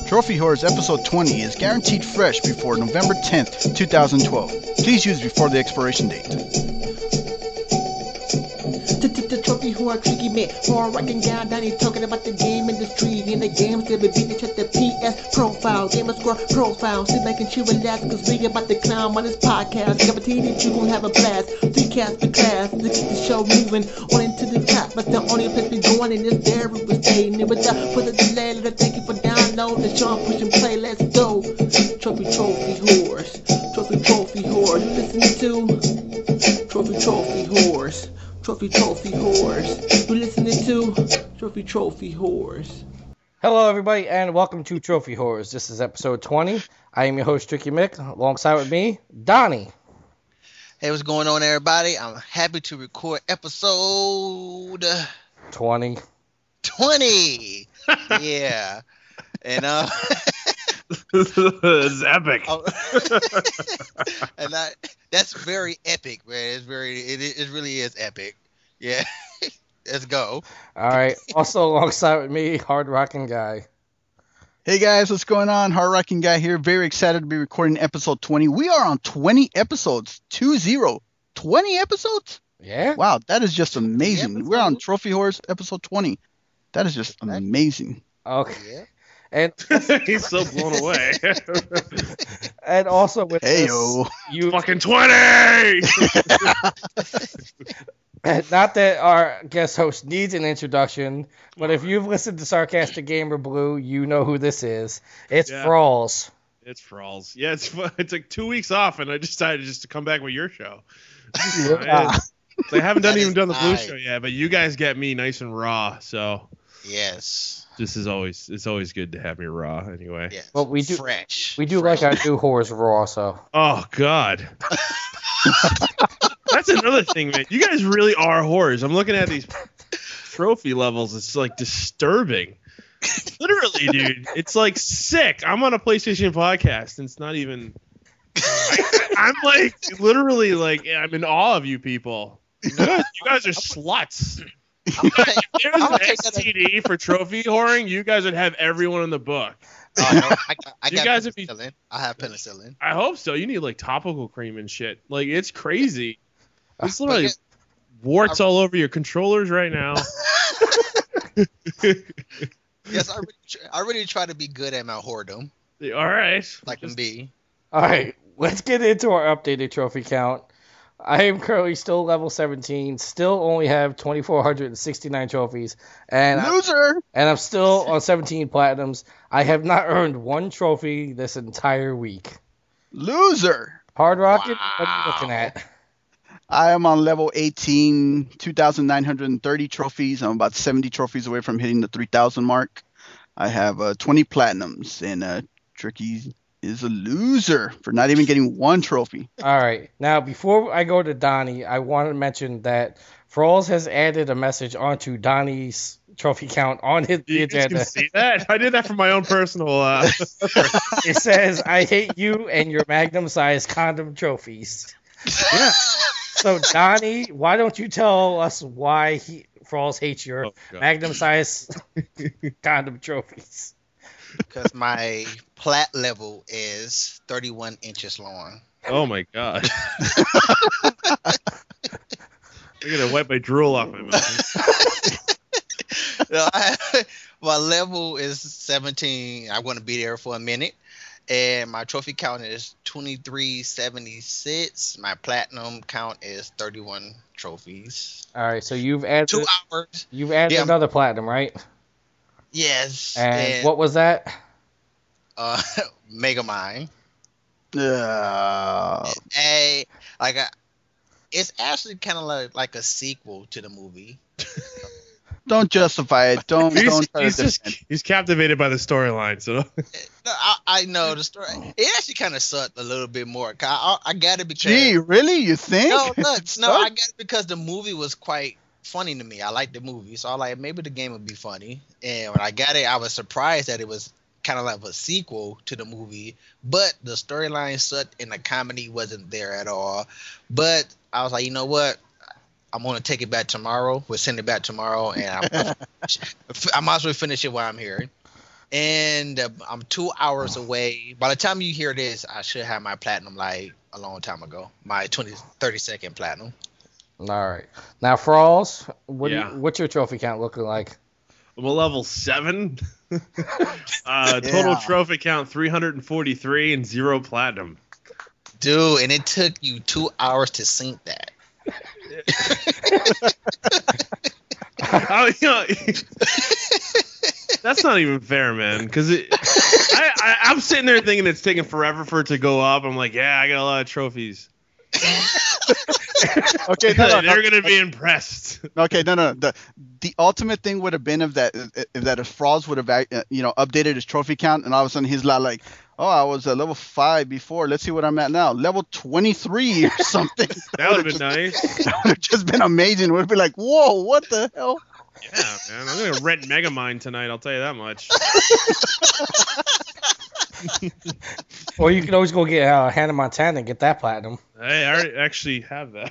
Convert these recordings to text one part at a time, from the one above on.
Trophy Horrors Episode 20 is guaranteed fresh before November 10th, 2012. Please use before the expiration date. The Trophy Horror Tricky Man, horror rocking guy down here talking about the game industry. In the games they'll be beating, check the PS profile, gamer score profile. Sit back and chill, relax, cause we about to clown on this podcast. Guarantee that you gon' have a blast. 3 cast per class to keep the show moving on into the top. But the only place we going in is there we will stay. And without further delay, let us thank you for downloading the show. Push and play, let's go. Trophy Horrors. Trophy Horrors. Listen to Trophy Horrors. Trophy Horrors. You're listening to Trophy Horrors. Hello, everybody, and welcome to Trophy Horrors. This is episode 20. I am your host, Tricky Mick. Alongside with me, Donnie. Hey, what's going on, everybody? I'm happy to record episode 20. Yeah. And it's epic. and that's very epic, man. It really is epic. Yeah. Let's go. All right. Also alongside with me, Hard Rocking Guy. Hey guys, what's going on? Hard Rocking Guy here. Very excited to be recording episode 20. We are on 20 episodes. 20. 20 episodes? Yeah. Wow, that is just amazing. We're on Trophy Horrors episode 20. That is just amazing. Okay. Yeah. And He's so blown away. and also with Heyo. us, you Fucking 20! not that our guest host needs an introduction, but if you've listened to Sarcastic Gamer Blue, you know who this is. It's Frawls. It's Frawls. Yeah, it's like 2 weeks off, and I decided just to come back with your show. Yeah. So I haven't even done the Blue nice. show yet, but you guys get me nice and raw, so Yes. it's always good to have me raw anyway. Yes. Well, we do Fresh. like our new horrors raw, so. Oh, God. That's another thing, man. You guys really are whores. I'm looking at these trophy levels. It's like disturbing. Literally, dude. It's like sick. I'm on a PlayStation podcast, and it's not even. I'm like literally like I'm in awe of you people. You guys are sluts. I'm gonna If there's an take that as- STD for trophy whoring, you guys would have everyone in the book. Oh, no, I You got guys would be- penicillin. I have penicillin. I hope so. You need like topical cream and shit. Like it's crazy. It's literally warts all over your controllers right now. Yes, I really try to be good at my whoredom, All right. like can be. All right, let's get into our updated trophy count. I am currently still level 17, still only have 2,469 trophies, and Loser. I'm still on 17 platinums. I have not earned one trophy this entire week. Loser. Hard Rocket, what are you looking at? I am on level 18, 2,930 trophies. I'm about 70 trophies away from hitting the 3,000 mark. I have 20 platinums, and Tricky is a loser for not even getting one trophy. All right, now before I go to Donnie, I want to mention that Frawls has added a message onto Donnie's trophy count on the You guys agenda. can see that? I did that for my own personal. It says, "I hate you and your magnum-sized condom trophies." Yeah. So, Donnie, why don't you tell us why Frawls hates your Oh, God. magnum-sized condom trophies? Because my plat level is 31 inches long. Oh my God. I'm gonna wipe my drool off my mouth. No, my level is 17. I'm going to be there for a minute. And my trophy count is 2376. My platinum count is 31 trophies. All right, so you've added 2 hours. Yeah. another platinum, right? Yes. And what was that? Megamind. Uh, It's actually kind of like a sequel to the movie. don't justify it. Don't try to defend. He's captivated by the storyline. So No, I know the story. It actually kind of sucked a little bit more. I got it because Gee, really? You think? no, look, It no, I sucked? got it because the movie was quite funny to me. I liked the movie, so I like maybe the game would be funny. And when I got it, I was surprised that it was kind of like a sequel to the movie, but the storyline sucked and the comedy wasn't there at all. But I was like, you know what? I'm gonna take it back tomorrow. We'll send it back tomorrow, and I might as well finish it while I'm here. And I'm 2 hours away. By the time you hear this, I should have my platinum like a long time ago. My 30-second platinum. All right. Now, Frost, Yeah. what's your trophy count looking like? I'm a level 7. Total Yeah. trophy count 343 and 0 platinum. Dude, and it took you 2 hours to sync that. That's not even fair, man. Because I'm sitting there thinking it's taking forever for it to go up. I'm like, yeah, I got a lot of trophies. Okay, They're gonna be impressed. Okay, no. The ultimate thing would have been if Frost would have updated his trophy count, and all of a sudden he's like, oh, I was at level 5 before. Let's see what I'm at now, level 23 or something. That would have been nice. That would have just been amazing. It would be like, whoa, what the hell? Yeah, man. I'm gonna rent Megamind tonight. I'll tell you that much. Or you can always go get Hannah Montana and get that platinum. Hey, I already actually have that.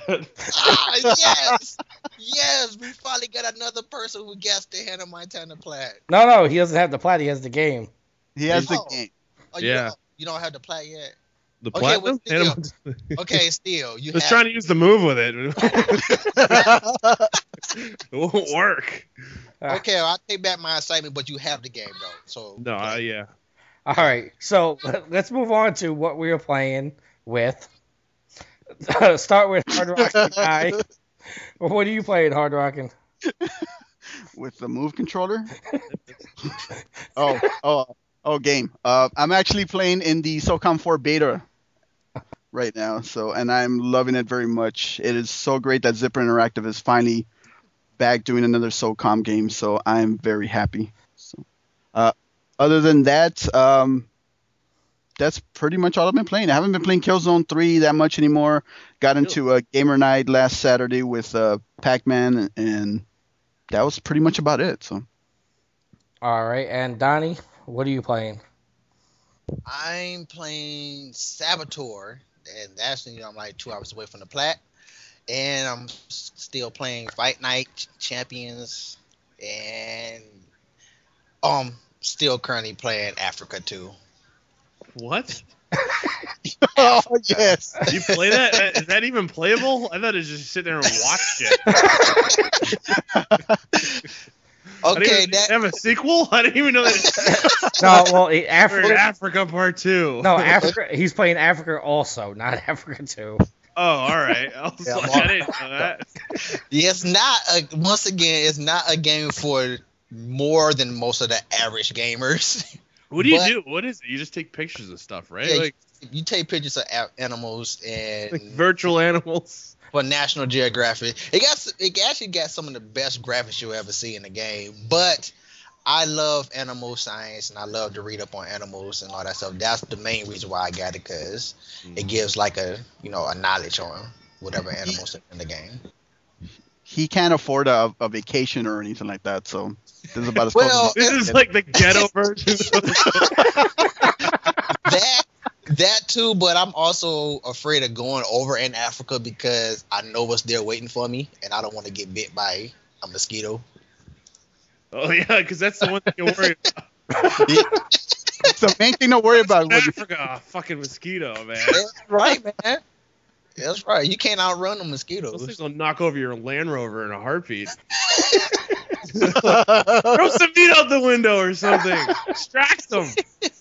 Yes, we finally got another person who guessed the Hannah Montana plat. No, he doesn't have the plat. He has the game. He has the Oh. game. Oh, Yeah. You don't have the plat yet. The Okay, platinum? well, Okay, still you I was have. trying to use the move with it. It won't work. Okay, I'll take back my excitement, but you have the game though. So No, yeah. All right. So let's move on to what we are playing with. Start with Hard Rockin' Guy. What are you playing, Hard Rockin'? With the move controller. Game. I'm actually playing in the SOCOM 4 beta right now, and I'm loving it very much. It is so great that Zipper Interactive is finally back doing another SOCOM game, so I'm very happy. So, other than that, that's pretty much all I've been playing. I haven't been playing Killzone 3 that much anymore. Got into a gamer night last Saturday with Pac-Man, and that was pretty much about it. So. All right. And Donnie, what are you playing? I'm playing Saboteur, and that's I'm like 2 hours away from the plat, and I'm still playing Fight Night Champions, and still currently playing Africa 2. What? Oh yes. You play that? Is that even playable? I thought it was just sit there and watch it. Okay, They have a sequel? I didn't even know that. No, well, We're in Africa Part 2. No, Africa. He's playing Africa also, not Africa 2. Oh, all right. I was like, I didn't know that. it's not once again, it's not a game for more than most of the average gamers. What do you But- do? What is it? You just take pictures of stuff, right? Yeah, Like you take pictures of animals and virtual animals. for National Geographic. It actually got some of the best graphics you'll ever see in the game. But I love animal science and I love to read up on animals and all that stuff. That's the main reason why I got it, because it gives like a knowledge on whatever animals are in the game. He can't afford a vacation or anything like that, so this is about as Well, close as This is like the ghetto version. that too, but I'm also afraid of going over in Africa because I know what's there waiting for me, and I don't want to get bit by a mosquito. Oh yeah, because that's the one thing you worry about. It's the main thing to worry about. When you, Africa, a fucking mosquito, man. That's right, man. That's right. You can't outrun the Those mosquitoes. things will knock over your Land Rover in a heartbeat. Throw some meat out the window or something. Distract them.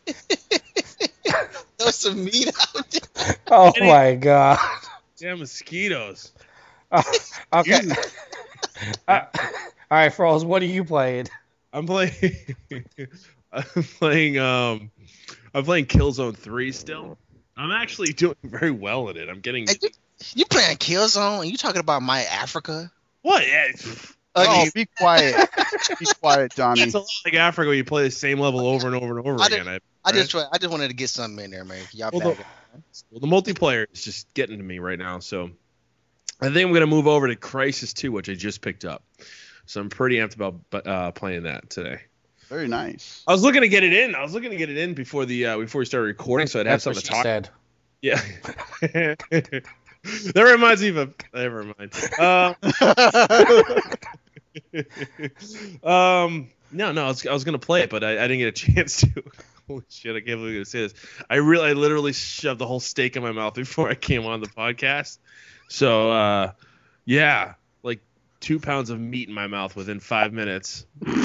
There's some meat out there. Oh my god. Yeah, mosquitoes. Okay. All right, Froze, what are you playing? I'm playing. I'm playing Killzone 3 still. I'm actually doing very well at it. I'm getting. Hey, you playing Killzone and you talking about My Africa? What? Yeah, oh, be quiet. Be quiet, Johnny. it's a lot like Africa where you play the same level over and over and over I again. I just wanted to get something in there, man. Y'all Well, back. the multiplayer is just getting to me right now, so I think I'm gonna move over to Crisis 2, which I just picked up. So I'm pretty amped about playing that today. Very nice. I was looking to get it in. Before we started recording, so I'd have That's what something she to talk. said. Yeah. That reminds me of never mind. No, I was gonna play it, but I didn't get a chance to. Holy shit! I can't believe I'm gonna say this. I literally shoved the whole steak in my mouth before I came on the podcast. So yeah, like 2 pounds of meat in my mouth within 5 minutes.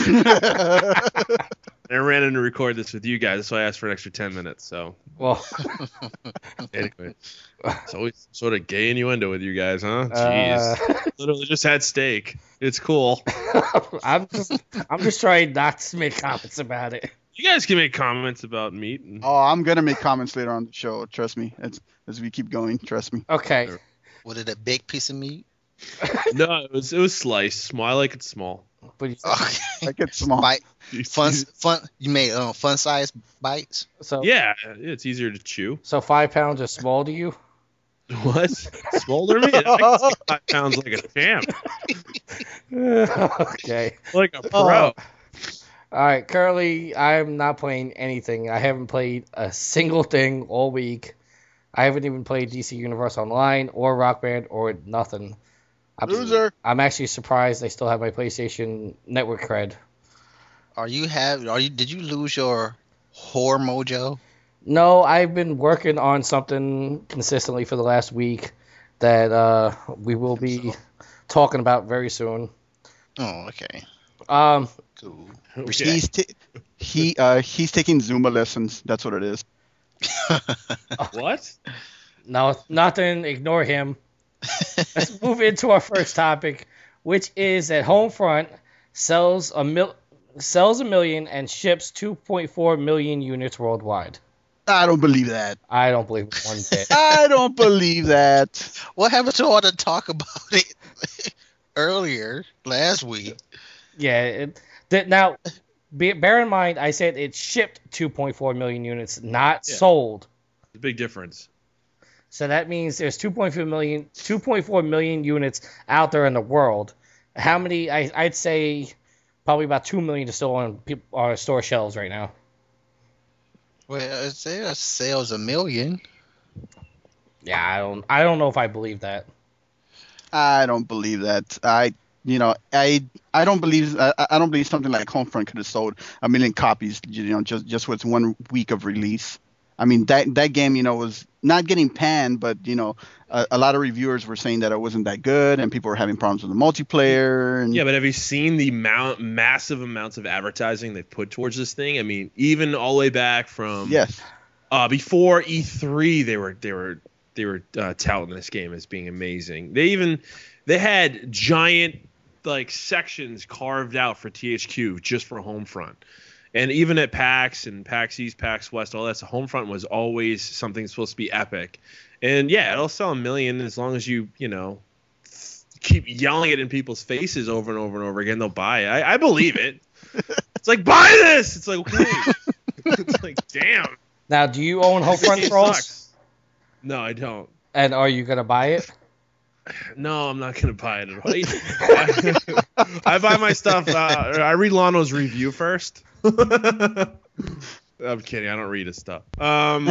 I ran in to record this with you guys, so I asked for an extra 10 minutes. So Well, anyway, it's always sort of gay innuendo with you guys, huh? Jeez, literally just had steak. It's cool. I'm just trying not to make comments about it. You guys can make comments about meat. And... Oh, I'm gonna make comments later on the show. Trust me. As we keep going, trust me. Okay. Was it a big piece of meat? No, it was sliced. Small. I like it small. But you, Okay. Like it's small. Bite. Fun. You made fun size bites. so Yeah, it's easier to chew. So 5 pounds is small to you? What? Smolder meat? I can see 5 pounds like a champ. Okay. Like a pro. All right. Currently, I'm not playing anything. I haven't played a single thing all week. I haven't even played DC Universe Online or Rock Band or nothing. Loser. I'm actually surprised I still have my PlayStation Network cred. Did you lose your whore mojo? No, I've been working on something consistently for the last week that we will be talking about very soon. Oh, okay. Cool. Okay. He's taking Zumba lessons. That's what it is. What? No, nothing. Ignore him. Let's move into our first topic, which is that Homefront sells a million and ships 2.4 million units worldwide. I don't believe that. I don't believe it one bit. I don't believe that. What happened to all the talk about it earlier last week? Yeah. Now, bear in mind, I said it shipped 2.4 million units, not sold. The big difference. So that means there's 2.4 million units out there in the world. How many? I'd say probably about 2 million are still on store shelves right now. Well, it says sales a million. Yeah, I don't know if I believe that. I don't believe that. I don't believe something like Homefront could have sold 1 million copies, just with 1 week of release. I mean, that game, was not getting panned, but a lot of reviewers were saying that it wasn't that good, and people were having problems with the multiplayer. And... Yeah, but have you seen the massive amounts of advertising they've put towards this thing? I mean, even all the way back from before E3, they were touting this game as being amazing. They had giant sections carved out for THQ just for Homefront. And even at PAX and PAX East, PAX West, all that, so Homefront was always something supposed to be epic. And yeah, it'll sell 1 million as long as you keep yelling it in people's faces over and over and over again. They'll buy it. I believe it. It's like, buy this. It's like, okay. It's like, damn. Now, do you own Homefront Trolls? No, I don't. And are you gonna buy it? No, I'm not gonna buy it. I buy my stuff. I read Lano's review first. I'm kidding. I don't read his stuff. No,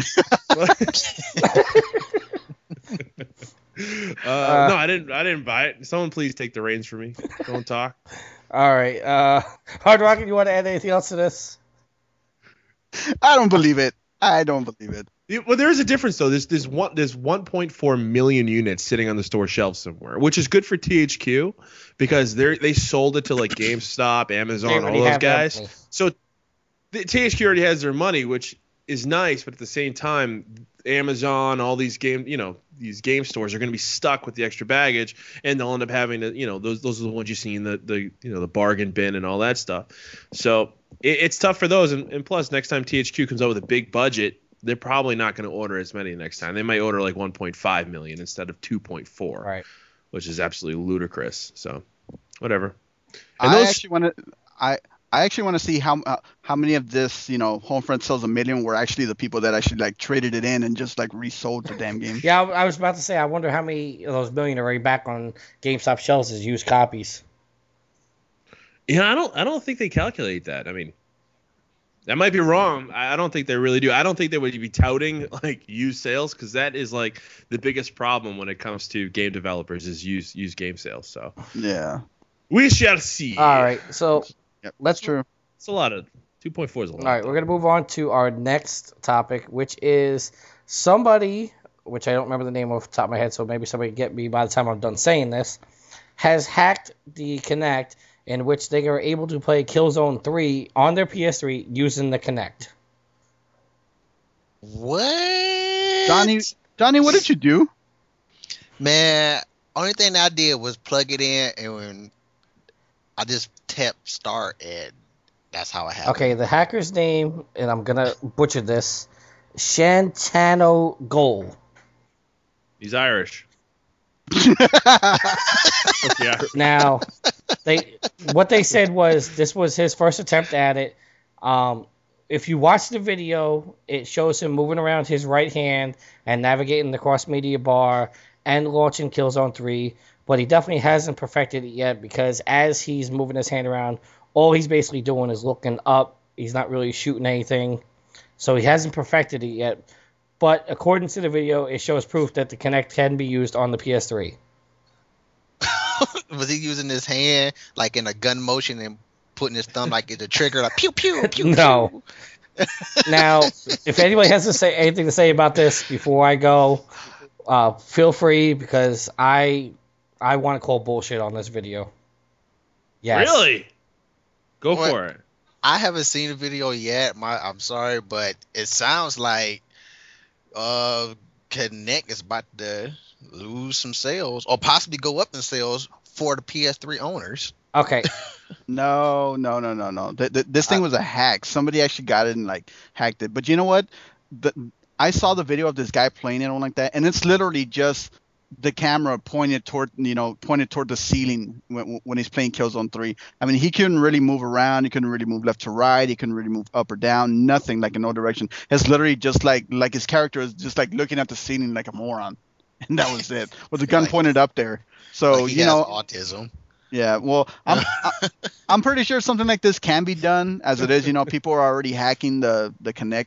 I didn't buy it. Someone please take the reins for me. Don't talk. All right. Hard Rocket, you want to add anything else to this? I don't believe it. Well, there is a difference though. There's 1.4 million units sitting on the store shelves somewhere, which is good for THQ because they sold it to GameStop, Amazon, all those guys. So the THQ already has their money, which is nice, but at the same time, Amazon, all these these game stores are going to be stuck with the extra baggage, and they'll end up having to, those are the ones you see in the bargain bin and all that stuff. So it's tough for those, and plus next time THQ comes out with a big budget, they're probably not going to order as many next time. They might order 1.5 million instead of 2.4, right? Which is absolutely ludicrous. So, whatever. And I actually want to see how many of this, Homefront sells 1 million were actually the people that actually traded it in and just resold the damn game. Yeah, I was about to say, I wonder how many of those million are already back on GameStop shelves as used copies. Yeah, I don't think they calculate that. I mean, that might be wrong. I don't think they really do. I don't think they would be touting used sales because that is the biggest problem when it comes to game developers is used game sales. So yeah, we shall see. All right, so yep, let's true. It's a lot of 2.4 is a lot. All right, we're gonna move on to our next topic, which is somebody, which I don't remember the name off the top of my head, so maybe somebody can get me by the time I'm done saying this, has hacked the Kinect, in which they are able to play Killzone 3 on their PS3 using the Kinect. What? Johnny, what did you do? Man, only thing I did was plug it in, and when I just tapped start, and that's how it happened. Okay, the hacker's name, and I'm gonna butcher this, Shantano Goal. He's Irish. Yeah. Now, what they said was this was his first attempt at it. If you watch the video, it shows him moving around his right hand and navigating the cross-media bar and launching Killzone 3, but he definitely hasn't perfected it yet because as he's moving his hand around, all he's basically doing is looking up. He's not really shooting anything, so he hasn't perfected it yet. But according to the video, it shows proof that the Kinect can be used on the PS3. Was he using his hand like in a gun motion and putting his thumb like at the trigger, like pew pew pew? No. Now, if anybody has to say anything to say about this before I go, feel free because I want to call bullshit on this video. Yes. Really? Go What? for it. I haven't seen the video yet. I'm sorry, but it sounds like Kinect is about to lose some sales or possibly go up in sales for the PS3 owners. Okay. No. This thing was a hack. Somebody actually got it and like hacked it. But you know what? I saw the video of this guy playing it and like that, and it's literally just the camera pointed toward the ceiling when he's playing Killzone 3. I mean, he couldn't really move around. He couldn't really move left to right. He couldn't really move up or down. Nothing, like in no direction. It's literally just like his character is just like looking at the ceiling like a moron, and that was it. With the gun pointed up there. So Like he has autism. Yeah, well, I'm pretty sure something like this can be done as it is. People are already hacking the Kinect,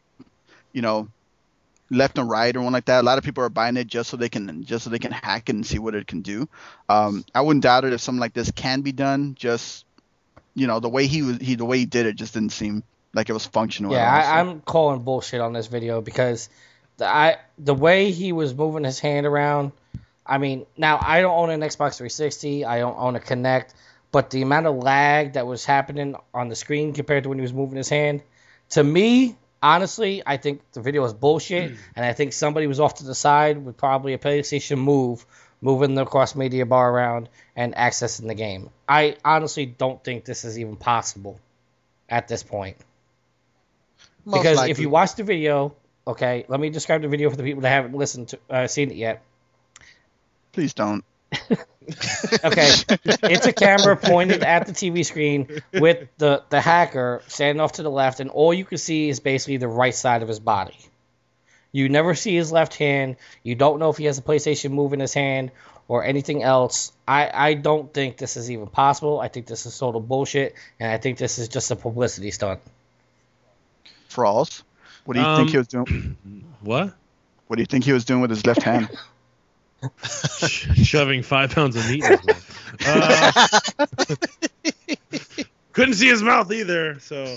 left and right or one like that. A lot of people are buying it just so they can hack it and see what it can do. I wouldn't doubt it if something like this can be done. Just the way the way he did it just didn't seem like it was functional. Yeah, at all, so. I'm calling bullshit on this video because the way he was moving his hand around. I mean, now I don't own an Xbox 360. I don't own a Kinect, but the amount of lag that was happening on the screen compared to when he was moving his hand, to me, honestly, I think the video was bullshit, and I think somebody was off to the side with probably a PlayStation Move, moving the cross-media bar around and accessing the game. I honestly don't think this is even possible at this point. Most Because likely. if you watch the video, okay, let me describe the video for the people that haven't seen it yet. Please don't. Okay, it's a camera pointed at the TV screen with the hacker standing off to the left, and all you can see is basically the right side of his body. You never see his left hand. You don't know if he has a PlayStation Move in his hand or anything else. I don't think this is even possible. I think this is total bullshit, and I think this is just a publicity stunt. Frost, what do you think he was doing? What? What do you think he was doing with his left hand? Shoving 5 pounds of meat in his mouth. Couldn't see his mouth either, so.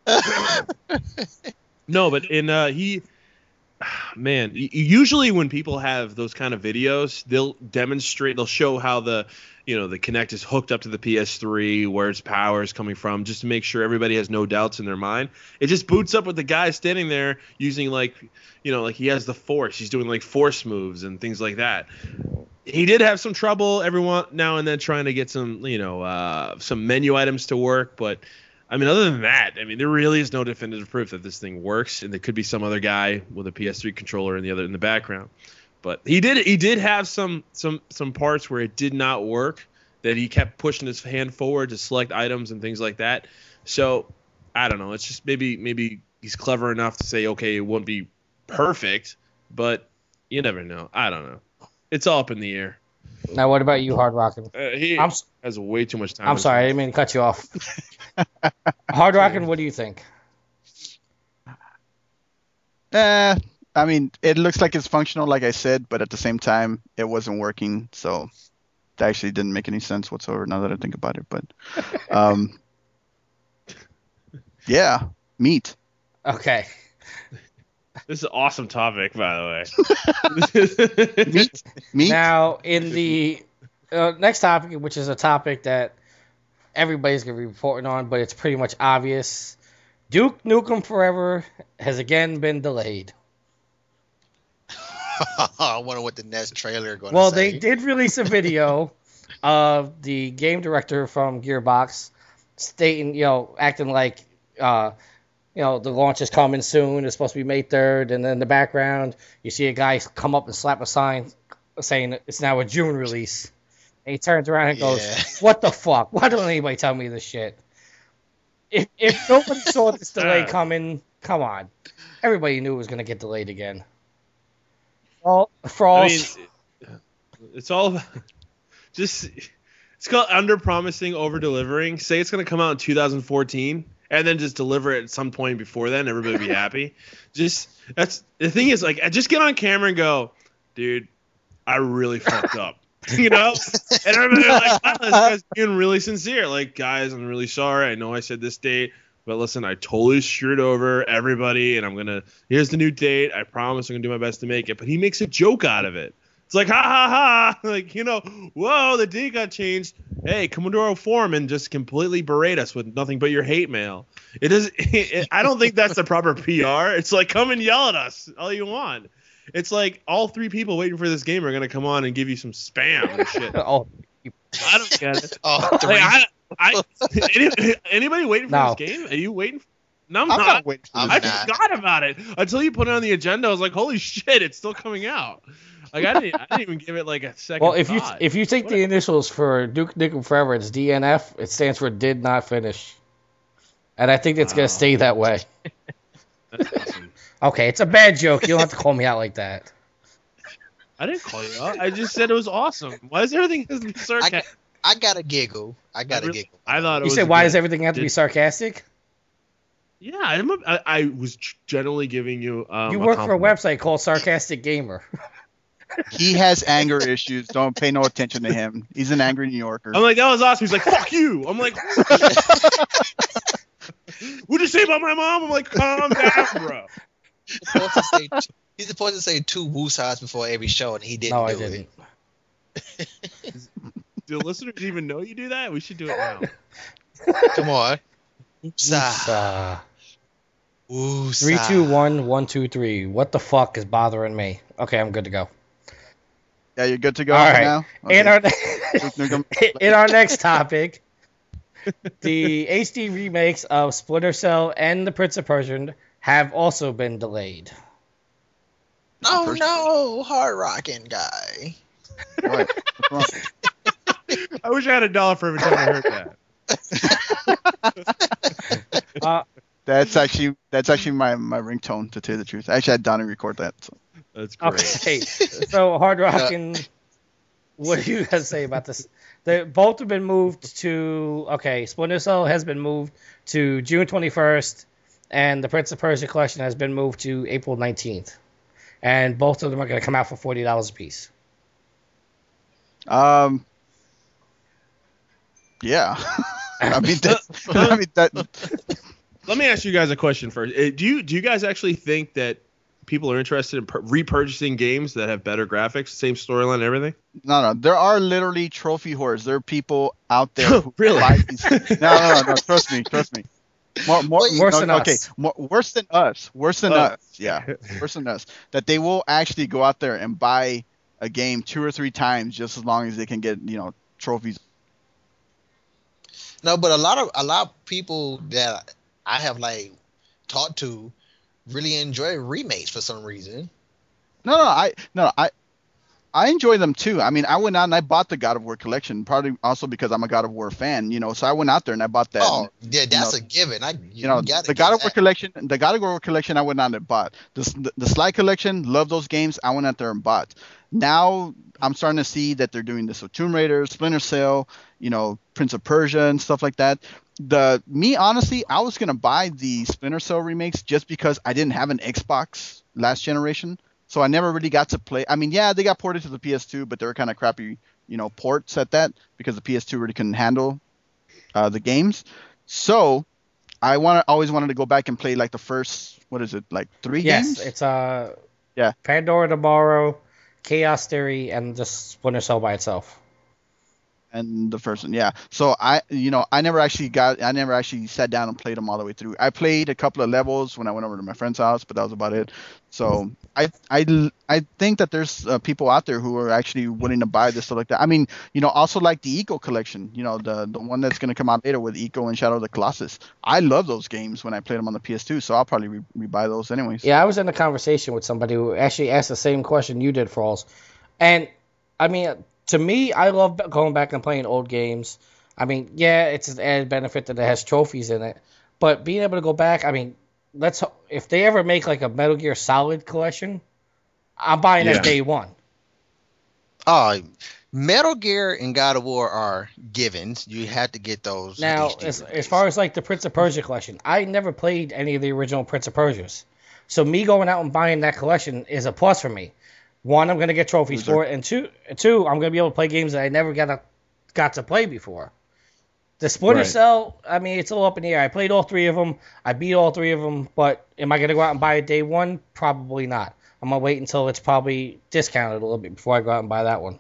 No, but usually when people have those kind of videos, they'll show how the Kinect is hooked up to the PS3, where its power is coming from, just to make sure everybody has no doubts in their mind. It just boots up with the guy standing there using like he has the force. He's doing like force moves and things like that. He did have some trouble every now and then trying to get some menu items to work, but I mean, other than that, there really is no definitive proof that this thing works, and there could be some other guy with a PS3 controller in the background. But he did have some parts where it did not work, that he kept pushing his hand forward to select items and things like that. So I don't know. It's just maybe he's clever enough to say, okay, it won't be perfect, but you never know. I don't know. It's all up in the air. Now, what about you, Hard Rockin'? He has way too much time. I'm sorry, I didn't mean to cut you off. Hard Rockin', what do you think? It looks like it's functional, like I said, but at the same time, it wasn't working. So it actually didn't make any sense whatsoever now that I think about it. But Yeah, meat. Okay. This is an awesome topic, by the way. Meat. Now, in the next topic, which is a topic that everybody's going to be reporting on, but it's pretty much obvious, Duke Nukem Forever has again been delayed. I wonder what the next trailer going to Well, say. they did release a video of the game director from Gearbox stating, acting like, the launch is coming soon. It's supposed to be May 3rd. And then in the background, you see a guy come up and slap a sign saying it's now a June release. And he turns around and goes, "What the fuck? Why don't anybody tell me this shit? If nobody saw this delay coming, come on. Everybody knew it was going to get delayed again." It's all about it's called under promising, over delivering. Say it's going to come out in 2014 and then just deliver it at some point before then. Everybody will be happy. That's the thing is, like, just get on camera and go, "Dude, I really fucked up." And everybody like, "Wow, this guy's being really sincere. Like, guys, I'm really sorry. I know I said this date, but listen, I totally screwed over everybody, and here's the new date. I promise I'm gonna do my best to make it." But he makes a joke out of it. It's like, ha ha ha, like, whoa, the date got changed. Hey, come into our forum and just completely berate us with nothing but your hate mail. I don't think that's the proper PR. It's like, come and yell at us all you want. It's like all three people waiting for this game are gonna come on and give you some spam and shit. I don't get it. Anybody waiting for this game? Are you waiting? No, I'm not waiting for I forgot about it until you put it on the agenda. I was like, holy shit, it's still coming out. Like, I didn't even give it like a second. Well, if you take the initials for Duke Nukem Forever, it's DNF. It stands for Did Not Finish, and I think it's gonna stay that way. That's awesome. Okay, it's a bad joke. You don't have to call me out like that. I didn't call you out. I just said it was awesum. Why is everything sarcastic? I got a giggle. I thought it You was said, why does everything have to be sarcastic? Yeah, I was generally giving you. You work for a website called Sarcastic Gamer. He has anger issues. Don't pay no attention to him. He's an angry New Yorker. I'm like, that was awesome. He's like, fuck you. I'm like, what'd you say about my mom? I'm like, calm down, bro. He's supposed to say 2 woosahs before every show, and he didn't. No, I didn't. Do listeners even know you do that? We should do it now. Come on. Woosah. Woosah. 3, 2, 1, 1, 2, 3. What the fuck is bothering me? Okay, I'm good to go. Yeah, you're good to go All right. now? Okay. In our next topic, the HD remakes of Splinter Cell and The Prince of Persia have also been delayed. Oh no, hard rocking guy. What? What's wrong? I wish I had $1 for every time I heard that. That's actually my ringtone, to tell you the truth. I actually had Donnie record that. So. That's great. Okay, so hard rocking. What do you guys say about this? They both have been moved to. Okay, Splinter Cell has been moved to June 21st, and the Prince of Persia collection has been moved to April 19th, and both of them are going to come out for $40 a piece. Yeah. I mean that. Let me ask you guys a question first. Do you guys actually think that people are interested in repurchasing games that have better graphics, same storyline, and everything? No. There are literally trophy whores. There are people out there who Really? buy these. No. Trust me. Worse than us. Okay, worse than us. Worse than us. Yeah, worse than us. That they will actually go out there and buy a game 2 or 3 times just as long as they can get trophies. No, but a lot of people that I have talked to really enjoy remakes for some reason. I enjoy them too. I mean, I went out and I bought the God of War collection, probably also because I'm a God of War fan. So I went out there and I bought that. Oh, yeah, that's a given. The God of War collection. The God of War collection, I went out and bought. The Sly collection, love those games. I went out there and bought. Now I'm starting to see that they're doing this with Tomb Raider, Splinter Cell, Prince of Persia and stuff like that. Honestly, I was gonna buy the Splinter Cell remakes just because I didn't have an Xbox last generation, so I never really got to play. I mean, yeah, they got ported to the PS2, but they were kind of crappy, ports at that because the PS2 really couldn't handle the games. So always wanted to go back and play like the first, what is it, like 3 Yes, games? it's Yeah. Pandora Tomorrow, Chaos Theory, and just Splinter Cell by itself. And the first one, yeah. So I never actually sat down and played them all the way through. I played a couple of levels when I went over to my friend's house, but that was about it. So I think that there's people out there who are actually willing to buy this stuff like that. I mean, also like the Eco collection, the one that's gonna come out later with Eco and Shadow of the Colossus. I love those games when I played them on the PS2, so I'll probably rebuy those anyways. Yeah, I was in a conversation with somebody who actually asked the same question you did, Frawls. And I mean, to me, I love going back and playing old games. I mean, yeah, it's an added benefit that it has trophies in it. But being able to go back, I mean, if they ever make like a Metal Gear Solid collection, I'm buying that day one. Metal Gear and God of War are givens. You had to get those. Now, as far as like the Prince of Persia collection, I never played any of the original Prince of Persias. So me going out and buying that collection is a plus for me. One, I'm going to get trophies for it, and two, I'm going to be able to play games that I never got to play before. The Splinter Cell, I mean, it's a little up in the air. I played all 3 of them. I beat all 3 of them, but am I going to go out and buy it day one? Probably not. I'm going to wait until it's probably discounted a little bit before I go out and buy that one.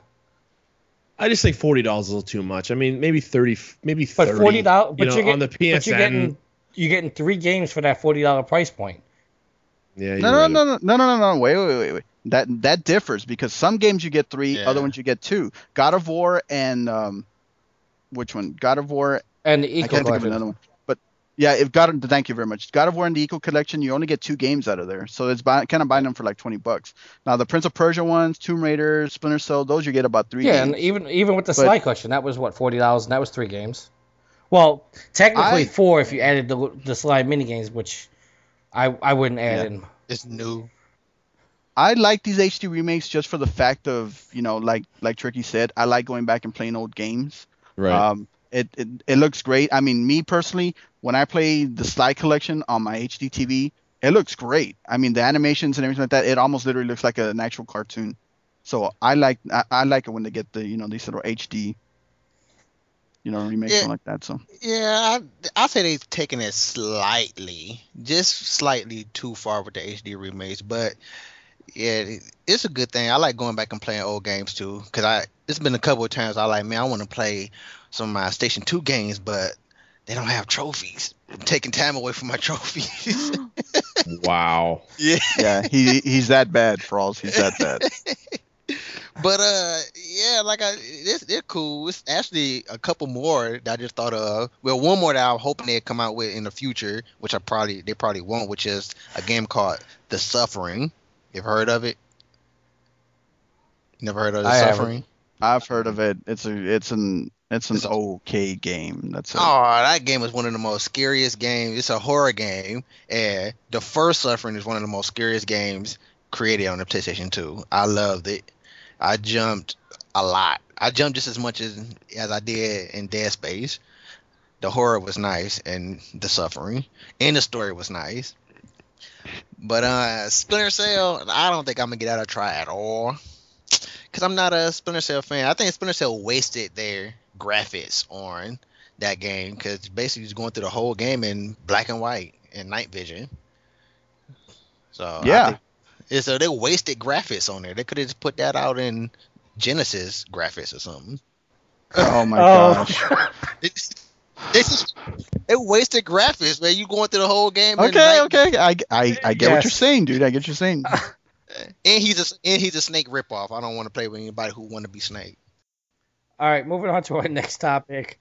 I just think $40 is a little too much. I mean, maybe 30, maybe 30. But $40, but on the PSN, you're getting 3 games for that $40 price point. Yeah. No. Wait. That differs because some games you get 3, other ones you get 2. God of War and which one? God of War and the Eco I can't think of another one. But yeah, thank you very much. God of War and the Eco collection, you only get 2 games out of there, so it's kind of buying them for like $20. Now the Prince of Persia ones, Tomb Raider, Splinter Cell, those you get about 3 games. Yeah, and even with the Sly collection, that was what, $40, and that was 3 games. Well, technically 4 if you added the Sly mini games, which I wouldn't add in. It's new. I like these HD remakes just for the fact of, like Tricky said, I like going back and playing old games. Right. It looks great. I mean, me personally, when I play the Sly collection on my HD TV, it looks great. I mean, the animations and everything like that, it almost literally looks like an actual cartoon. So I like it when they get the these little HD remakes like that. So yeah, I say they've taken it just slightly too far with the HD remakes, but yeah, it's a good thing. I like going back and playing old games too, because it's been a couple of times I want to play some of my Station 2 games, but they don't have trophies. I'm taking time away from my trophies. Wow. Yeah, he's that bad, Frawls. He's that bad. But they're cool. It's actually a couple more that I just thought of. Well, one more that I'm hoping they'll come out with in the future, which they probably won't, which is a game called The Suffering. You've heard of it? Never heard of The Suffering? I've heard of it. It's an okay game. That's it. Oh, that game is one of the most scariest games. It's a horror game, and the first Suffering is one of the most scariest games created on the PlayStation 2. I loved it. I jumped a lot. I jumped just as much as I did in Dead Space. The horror was nice, and the suffering, and the story was nice. But Splinter Cell, I don't think I'm gonna get out of try at all, because I'm not a Splinter Cell fan. I think Splinter Cell wasted their graphics on that game, because basically he's going through the whole game in black and white and night vision. So yeah. So they wasted graphics on there. They could have just put that out in Genesis graphics or something. Oh my gosh. It wasted graphics, man. You going through the whole game. Okay. I get what you're saying, dude. I get what you're saying. And he's a Snake ripoff. I don't want to play with anybody who want to be Snake. All right, moving on to our next topic.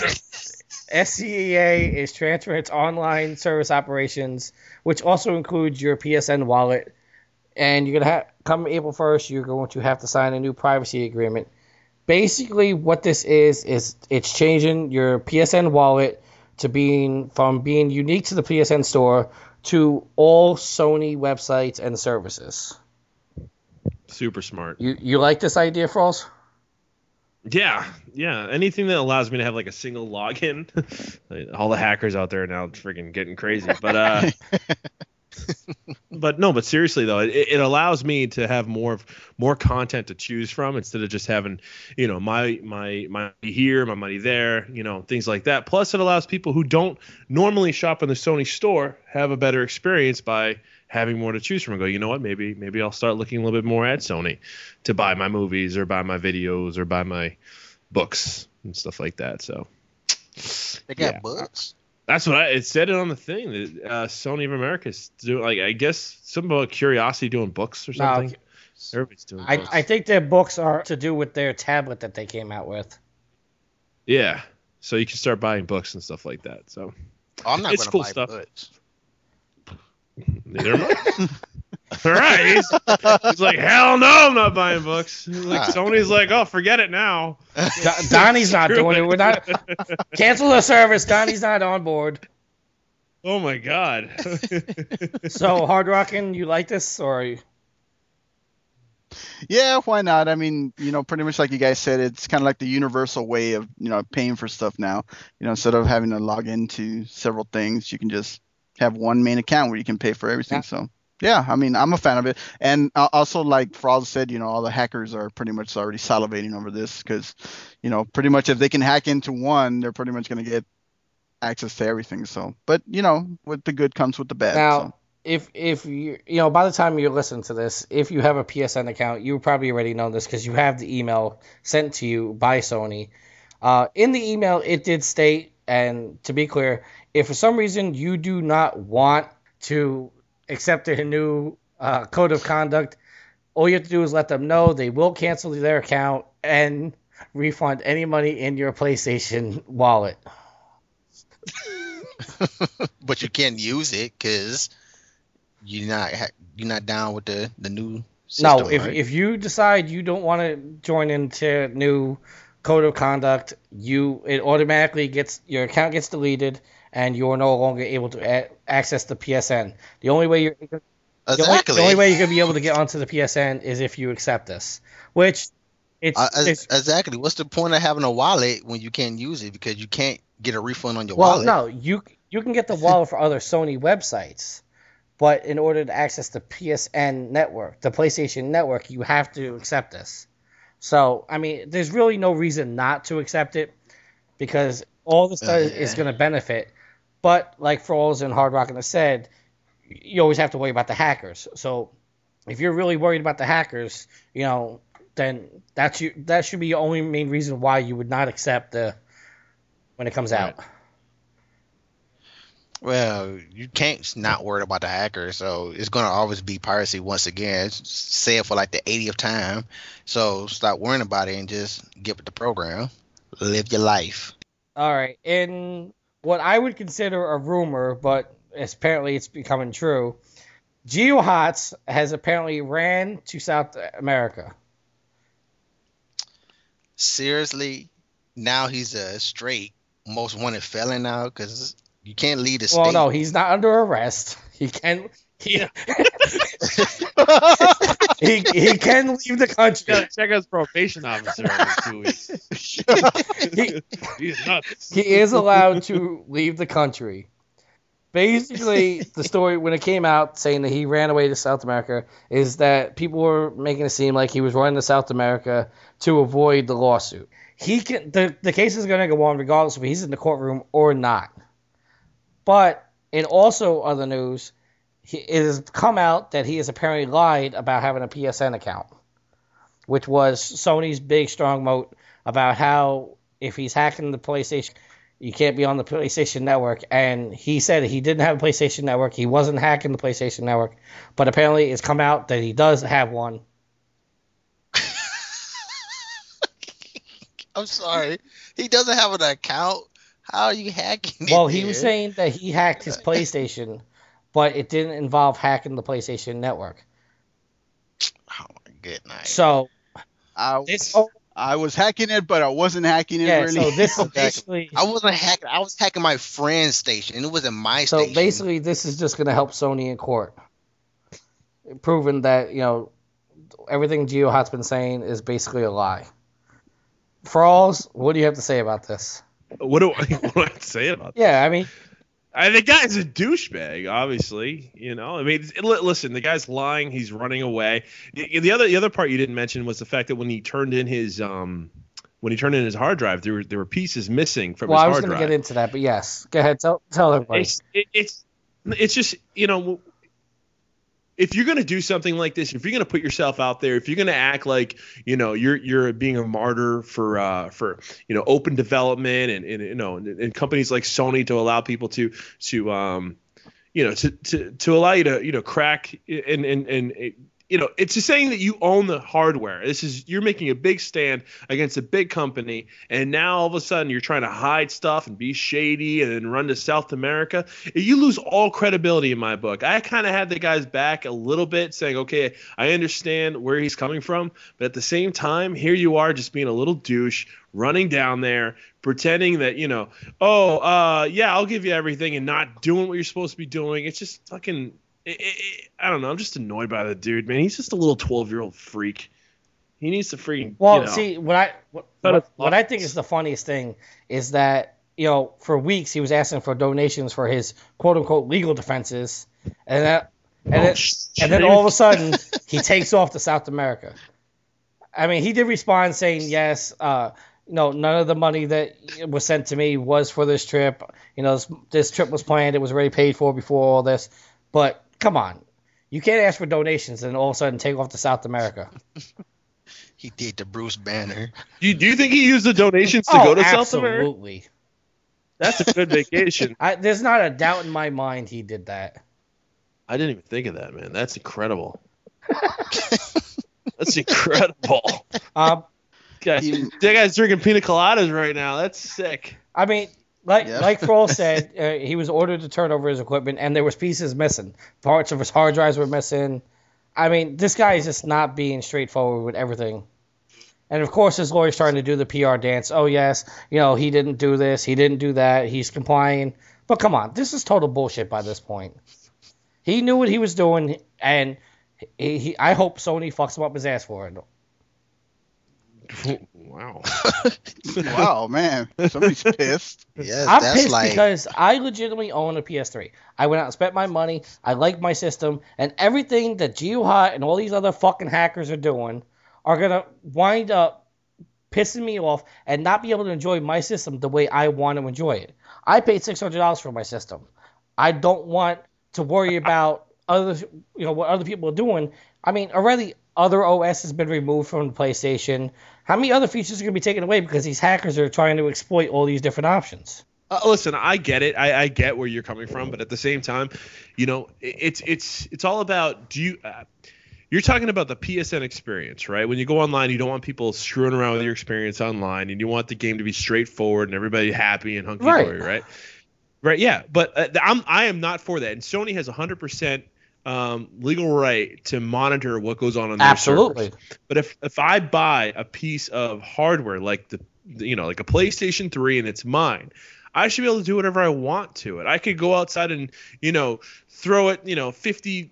SCEA is transferring its online service operations, which also includes your PSN wallet. And you're going to come April 1st, you're going to have to sign a new privacy agreement. Basically, what this is it's changing your PSN wallet to being unique to the PSN store to all Sony websites and services. Super smart. You like this idea, Frawls? Yeah. Anything that allows me to have like a single login. All the hackers out there are now freaking getting crazy. But But seriously though, it allows me to have more content to choose from instead of just having, my money here, my money there, things like that. Plus, it allows people who don't normally shop in the Sony store have a better experience by having more to choose from and go, you know what, maybe I'll start looking a little bit more at Sony to buy my movies or buy my videos or buy my books and stuff like that. So They got books. that's what it said it on the thing that Sony of America is doing. Like, I guess something about Curiosity doing books or something. Everybody's doing books. I think their books are to do with their tablet that they came out with. Yeah, so you can start buying books and stuff like that. So I'm not It's going to cool buy stuff. books. neither am I. All right, he's like, hell no, I'm not buying books. Like, Sony's like, oh, forget it now. Donnie's not doing it. We're not cancel the service. Donnie's not on board. Oh my god. So Hard Rockin', you like this or? Yeah, why not? I mean, pretty much like you guys said, it's kind of like the universal way of, paying for stuff now. Instead of having to log into several things, you can just have one main account where you can pay for everything. Yeah. So, yeah, I mean, I'm a fan of it. And also, like Froz said, all the hackers are pretty much already salivating over this because, pretty much if they can hack into one, they're pretty much going to get access to everything. So, but, with the good comes with the bad. Now, So. if you by the time you listen to this, if you have a PSN account, you probably already know this because you have the email sent to you by Sony. In the email, it did state, and to be clear, if for some reason you do not want to accept a new code of conduct, all you have to do is let them know. They will cancel their account and refund any money in your PlayStation wallet. But you can't use it because you're not down with the new system. No, if right? if you decide you don't want to join into new code of conduct, it automatically your account gets deleted and you are no longer able to access the PSN. The only way Exactly. the only way you're gonna be able to get onto the PSN is if you accept this, which it's Exactly. What's the point of having a wallet when you can't use it because you can't get a refund on your well, wallet? no, you can get the wallet for other Sony websites, but in order to access the PSN network, the PlayStation network, you have to accept this. So, I mean, there's really no reason not to accept it because all this does is going to benefit. But like Froz and Hard Rockin' has said, you always have to worry about the hackers. So, if you're really worried about the hackers, then that should be your only main reason why you would not accept when it comes out. Well, you can't not worry about the hacker, so it's going to always be piracy once again. Say it for like the 80th time. So stop worrying about it and just get with the program. Live your life. All right. In what I would consider a rumor, but apparently it's becoming true, GeoHots has apparently ran to South America. Seriously? Now he's a straight most wanted felon now because you can't leave the state. Well, no, he's not under arrest. He can he can leave the country. Check out his probation officer every 2 weeks. He's nuts. He is allowed to leave the country. Basically, the story when it came out saying that he ran away to South America is that people were making it seem like he was running to South America to avoid the lawsuit. The case is going to go on regardless if he's in the courtroom or not. But in also other news, it has come out that he has apparently lied about having a PSN account, which was Sony's big strong moat about how if he's hacking the PlayStation, you can't be on the PlayStation Network. And he said he didn't have a PlayStation Network. He wasn't hacking the PlayStation Network. But apparently it's come out that he does have one. I'm sorry. He doesn't have an account. How are you hacking it? Well, he was saying that he hacked his PlayStation, but it didn't involve hacking the PlayStation Network. Oh, my goodness. So, I was hacking it, but I wasn't hacking it really. So this is basically... I wasn't hacking. I was hacking my friend's station. It wasn't my station. So basically, this is just going to help Sony in court. Proving that, everything GeoHot's been saying is basically a lie. Froz, what do you have to say about this? What do I have to say about that? Yeah, I mean, The guy's a douchebag, obviously. You know, I mean, listen, the guy's lying. He's running away. The other part you didn't mention was the fact that when he turned in his hard drive, there were pieces missing from his hard drive. Well, I was going to get into that, but yes, go ahead. Tell everybody. It's just, you know, if you're going to do something like this, if you're going to put yourself out there, if you're going to act like, you know, you're being a martyr for you know, open development and you know, and companies like Sony to allow people to you know, to allow you to, you know, crack and you know, it's just saying that you own the hardware. You're making a big stand against a big company, and now all of a sudden you're trying to hide stuff and be shady and then run to South America. You lose all credibility in my book. I kind of had the guy's back a little bit, saying, okay, I understand where he's coming from, but at the same time, here you are just being a little douche, running down there, pretending that, you know, yeah, I'll give you everything, and not doing what you're supposed to be doing. It's just fucking... I don't know. I'm just annoyed by the dude, man. He's just a little 12-year-old freak. He needs to freaking. Well, you know, see, what I think is the funniest thing is that, you know, for weeks he was asking for donations for his quote unquote legal defenses, and then all of a sudden he takes off to South America. I mean, he did respond saying yes. No, none of the money that was sent to me was for this trip. You know, this trip was planned. It was already paid for before all this. But come on, you can't ask for donations and all of a sudden take off to South America. He did the Bruce Banner. Do you think he used the donations to go to South America? Absolutely. That's a good vacation. There's not a doubt in my mind he did that. I didn't even think of that, man. That's incredible. That's incredible. That guy's drinking pina coladas right now. That's sick. I mean, like Frohl said, he was ordered to turn over his equipment, and there was pieces missing. Parts of his hard drives were missing. I mean, this guy is just not being straightforward with everything. And, of course, his lawyer's trying to do the PR dance. Oh, yes, you know, he didn't do this. He didn't do that. He's complying. But come on, this is total bullshit by this point. He knew what he was doing, and I hope Sony fucks him up his ass for it. Wow. Wow, man. Somebody's pissed. Yes, I'm that's pissed because I legitimately own a PS3. I went out and spent my money. I like my system. And everything that GeoHot and all these other fucking hackers are doing are going to wind up pissing me off and not be able to enjoy my system the way I want to enjoy it. I paid $600 for my system. I don't want to worry about what other people are doing. I mean, already other OS has been removed from the PlayStation. How many other features are going to be taken away because these hackers are trying to exploit all these different options? Listen, I get it. I get where you're coming from, but at the same time, you know, it's all about you're talking about the PSN experience, right? When you go online, you don't want people screwing around with your experience online, and you want the game to be straightforward and everybody happy and hunky-dory, right? Right, yeah. But I am not for that. And Sony has 100% legal right to monitor what goes on their servers. But if I buy a piece of hardware like like a PlayStation 3 and it's mine, I should be able to do whatever I want to it. I could go outside and, you know, throw it, 50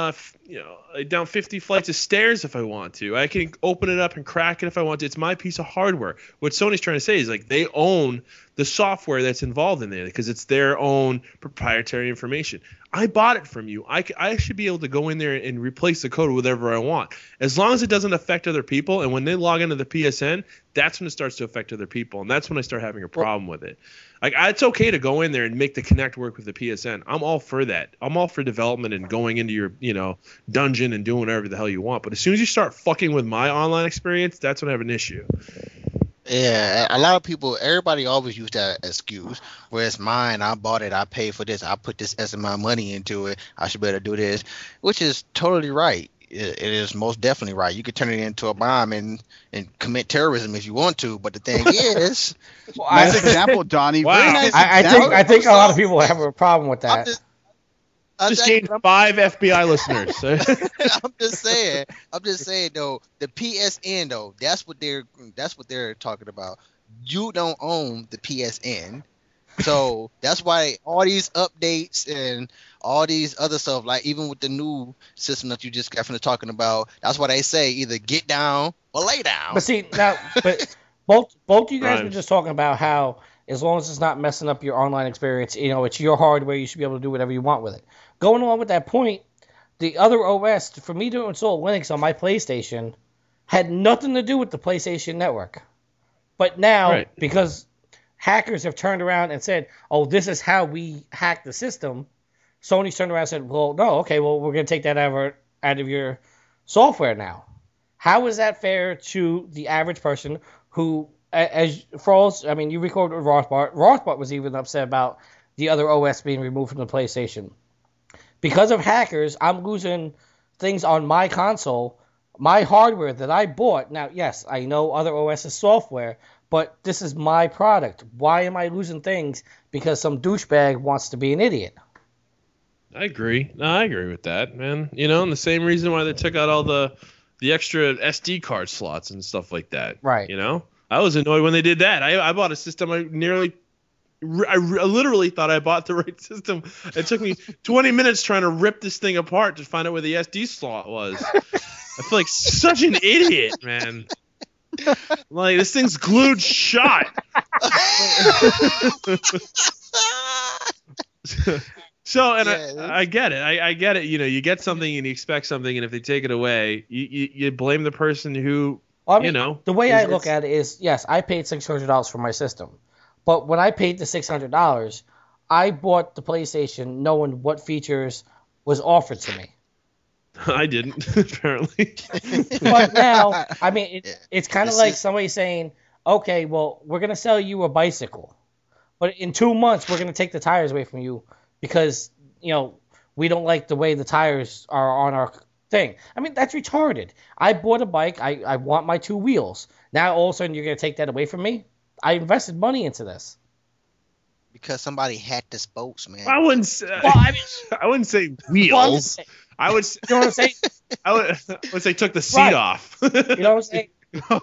down 50 flights of stairs if I want to. I can open it up and crack it if I want to. It's my piece of hardware. What Sony's trying to say is, like, they own the software that's involved in there because it's their own proprietary information. I bought it from you. I should be able to go in there and replace the code with whatever I want, as long as it doesn't affect other people. And when they log into the PSN, that's when it starts to affect other people, and that's when I start having a problem with it. Like, it's okay to go in there and make the Kinect work with the PSN. I'm all for that. I'm all for development and going into your, dungeon and doing whatever the hell you want. But as soon as you start fucking with my online experience, that's when I have an issue. Yeah, a lot of people, everybody always use that excuse. Where it's mine, I bought it, I paid for this, I put this S of my money into it, I should better do this, which is totally right. It is most definitely right. You could turn it into a bomb and commit terrorism if you want to, but the thing is, nice example, Donnie. Wow. Very nice I think a lot of people have a problem with that. Just gained 5 FBI listeners. I'm just saying though, the PSN though, that's what they're talking about. You don't own the PSN. So that's why all these updates and all these other stuff, like even with the new system that you just got from talking about, that's why they say either get down or lay down. But see, now, both you guys were just talking about how as long as it's not messing up your online experience. It's your hardware. You should be able to do whatever you want with it. Going along with that point, the other OS, for me to install Linux on my PlayStation, had nothing to do with the PlayStation Network. But now, because hackers have turned around and said, oh, this is how we hack the system, Sony's turned around and said, well, no, okay, well, we're going to take that out of your software now. How is that fair to the average person who, you recorded with Rothbart. Rothbart was even upset about the other OS being removed from the PlayStation. Because of hackers, I'm losing things on my console, my hardware that I bought. Now, yes, I know other OS is software, but this is my product. Why am I losing things because some douchebag wants to be an idiot? I agree. No, I agree with that, man. And the same reason why they took out all the extra SD card slots and stuff like that. Right. I was annoyed when they did that. I bought a system. I literally thought I bought the right system. It took me 20 minutes trying to rip this thing apart to find out where the SD slot was. I feel like such an idiot, man. Like, this thing's glued shut. So, and I get it. I get it. You get something and you expect something, and if they take it away, you blame the person who, The way I look at it is, yes, I paid $600 for my system. But when I paid the $600, I bought the PlayStation knowing what features was offered to me. I didn't, apparently. But now, it's kind of like somebody saying, okay, well, we're going to sell you a bicycle. But in 2 months, we're going to take the tires away from you because, we don't like the way the tires are on our thing. That's retarded. I bought a bike. I want my 2 wheels. Now, all of a sudden, you're going to take that away from me? I invested money into this. Because somebody hacked the spokes, man. I wouldn't say, I wouldn't say wheels. I would say, you know what I'm saying? I would say took the seat off. You know what I'm saying?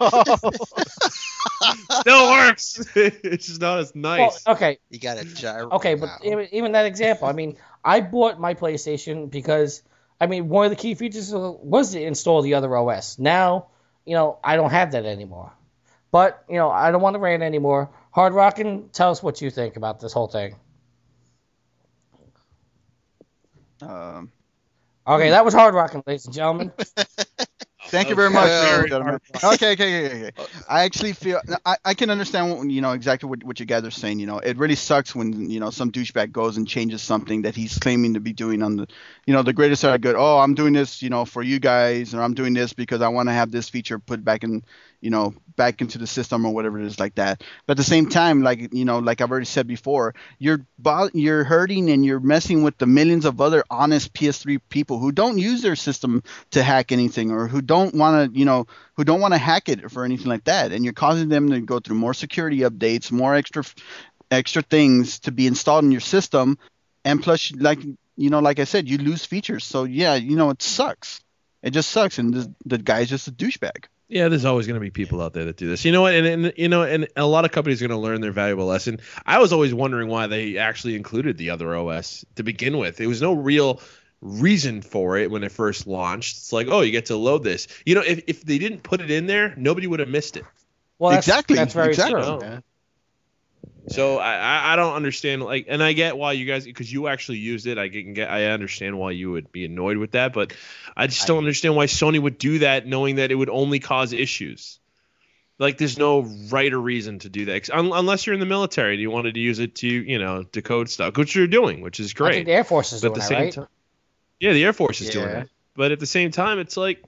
Still works. It's just not as nice. Well, okay. You got a gyro. Okay, but even that example, I bought my PlayStation because, one of the key features was to install the other OS. Now, I don't have that anymore. But, I don't want to rant anymore. Hard Rockin', tell us what you think about this whole thing. Okay, that was Hard Rockin', ladies and gentlemen. Thank you very much. Okay. I actually feel I can understand exactly what you guys are saying. It really sucks when some douchebag goes and changes something that he's claiming to be doing on the the greatest side of good. Oh, I'm doing this for you guys, or I'm doing this because I want to have this feature put back in back into the system or whatever it is like that. But at the same time, like I've already said before, you're hurting and you're messing with the millions of other honest PS3 people who don't use their system to hack anything, or who don't want to hack it for anything like that. And you're causing them to go through more security updates, more extra things to be installed in your system. And plus, like I said, you lose features. So yeah, it sucks. It just sucks. And the guy's just a douchebag. Yeah, there's always going to be people out there that do this. You know what? And a lot of companies are going to learn their valuable lesson. I was always wondering why they actually included the other OS to begin with. There was no real reason for it when it first launched. It's like, oh, you get to load this. If they didn't put it in there, nobody would have missed it. Well, exactly. That's very true. Yeah. So I don't understand, and I get why you guys, because you actually used it. I understand why you would be annoyed with that, but I just don't understand why Sony would do that, knowing that it would only cause issues. Like, there's no right or reason to do that, unless you're in the military and you wanted to use it to decode stuff, which you're doing, which is great. I think the Air Force is doing that, right? Yeah, the Air Force is doing that, but at the same time, it's like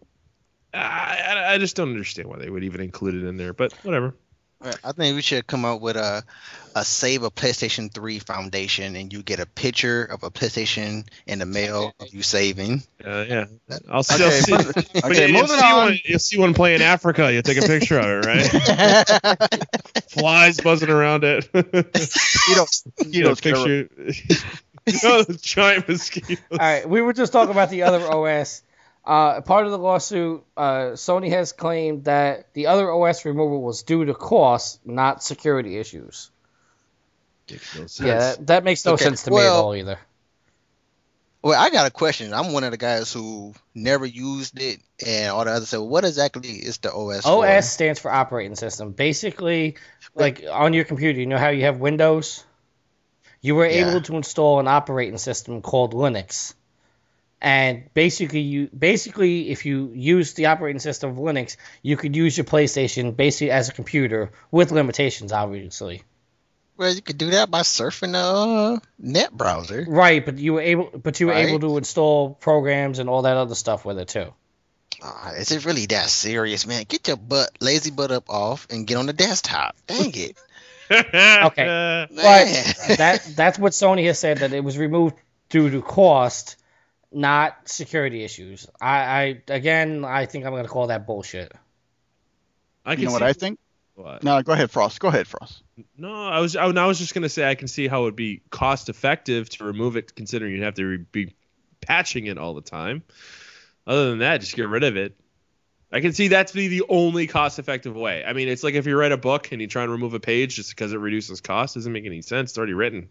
I just don't understand why they would even include it in there. But whatever. I think we should come up with a Save a PlayStation 3 foundation, and you get a picture of a PlayStation in the mail of you saving. Yeah. I'll Okay, see. okay, moving on. You'll see one play in Africa. You'll take a picture of it, right? Flies buzzing around it. Mosquitoes, picture. The giant mosquitoes. All right, we were just talking about the other OS. Part of the lawsuit, Sony has claimed that the other OS removal was due to cost, not security issues. Makes no sense. Yeah, that makes no sense to me at all either. Well, I got a question. I'm one of the guys who never used it, and all the others said, "What exactly is the OS for?" OS stands for operating system. Basically, like on your computer, you know how you have Windows? You were Yeah. able to install an operating system called Linux. And basically, if you use the operating system of Linux, you could use your PlayStation basically as a computer with limitations, obviously. Well, you could do that by surfing the net browser. Right, but you were able Right. to install programs and all that other stuff with it too. Is it really that serious, man? Get your lazy butt up off and get on the desktop. Dang it. Okay. Man. But that's what Sony has said, that it was removed due to cost, not security issues. I think I'm going to call that bullshit. You know what I think? What? No, go ahead, Frost. Go ahead, Frost. No, I was just gonna say I can see how it would be cost effective to remove it, considering you'd have to be patching it all the time. Other than that, just get rid of it. I can see that to be the only cost effective way. I mean, it's like if you write a book and you try and remove a page just because it reduces cost, doesn't make any sense. It's already written.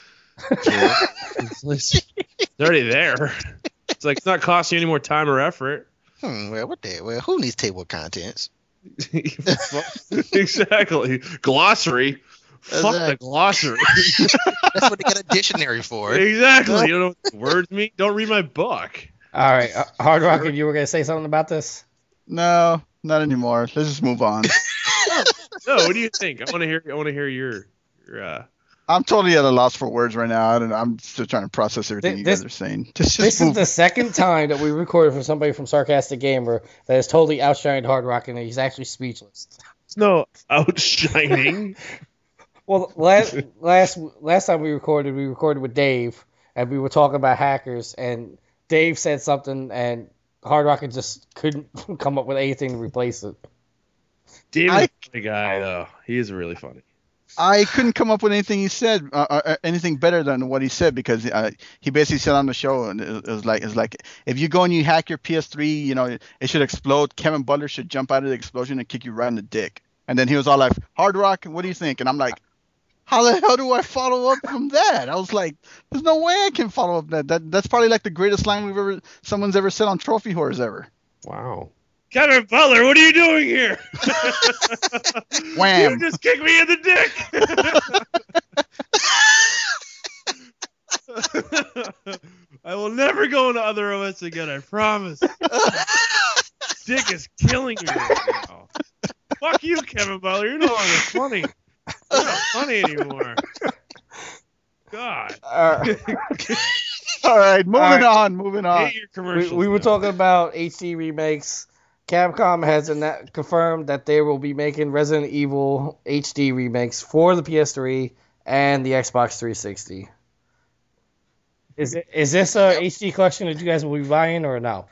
It's already there. It's like it's not costing you any more time or effort. Well, who needs table of contents? Exactly. Glossary. Fuck the glossary. That's what they got a dictionary for. Exactly. You don't know what the words mean? Don't read my book. All right, Hard Rocket, you were going to say something about this? No, not anymore. Let's just move on. No, what do you think? I want to hear your I'm totally at a loss for words right now. I'm still trying to process everything you guys are saying. This is the second time that we recorded for somebody from Sarcastic Gamer that has totally outshined Hard Rocket, and he's actually speechless. It's no outshining. Well, last time we recorded with Dave, and we were talking about hackers, and Dave said something, and Hard Rocket just couldn't come up with anything to replace it. Dave is a funny guy, though. He is really funny. I couldn't come up with anything he said, anything better than what he said, because he basically said on the show, and it was like if you go and you hack your PS3, you know, it should explode. Kevin Butler should jump out of the explosion and kick you right in the dick. And then he was all like, "Hard Rock, what do you think?" And I'm like, how the hell do I follow up from that? I was like, there's no way I can follow up that's probably like the greatest line someone's ever said on Trophy Whores ever. Wow. Kevin Butler, what are you doing here? Wham. You just kicked me in the dick. I will never go into other OS again, I promise. Dick is killing me right now. Fuck you, Kevin Butler. You're no longer funny. You're not funny anymore. God. All right, moving on. Hate your commercials. We were talking about HD remakes. Capcom has confirmed that they will be making Resident Evil HD remakes for the PS3 and the Xbox 360. Is this a HD collection that you guys will be buying or no?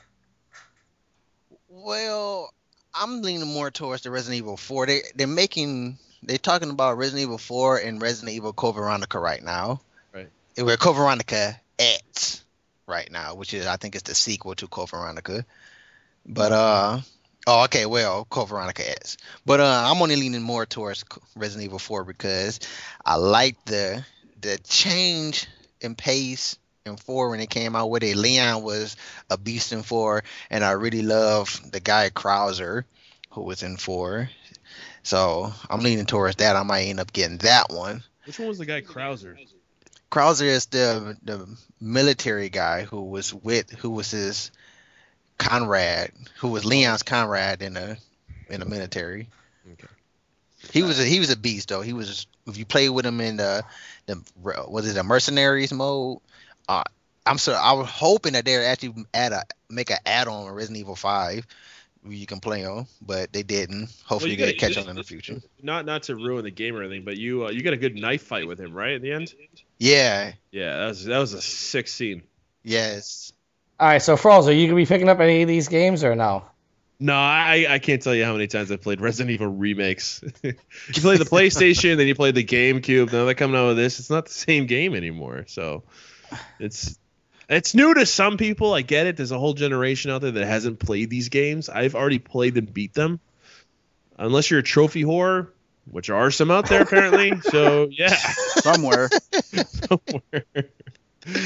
Well, I'm leaning more towards the Resident Evil 4. They're talking about Resident Evil 4 and Resident Evil Code Veronica right now. Right. We're Code Veronica X right now, which is, I think, it's the sequel to Code Veronica. But Code Veronica X. But I'm only leaning more towards Resident Evil 4 because I like the change in pace in 4 when it came out with it. Leon was a beast in 4, and I really love the guy Krauser who was in 4. So I'm leaning towards that. I might end up getting that one. Which one was the guy Krauser? Krauser is the military guy who was his Conrad, who was Leon's Conrad in the military. Okay. He was a beast though. He was, if you play with him in the mercenaries mode. I was hoping that they'd actually make an add-on with Resident Evil 5 where you can play on, but they didn't. Hopefully they catch on in the future. Not to ruin the game or anything, but you got a good knife fight with him, right, at the end? Yeah. Yeah, that was a sick scene. Yes. All right, so Froz, are you gonna be picking up any of these games or no? No, I can't tell you how many times I played Resident Evil remakes. You play the PlayStation, then you play the GameCube. Now they're coming out with this. It's not the same game anymore. So it's new to some people. I get it. There's a whole generation out there that hasn't played these games. I've already played and beat them. Unless you're a trophy whore, which are some out there apparently. So yeah, somewhere.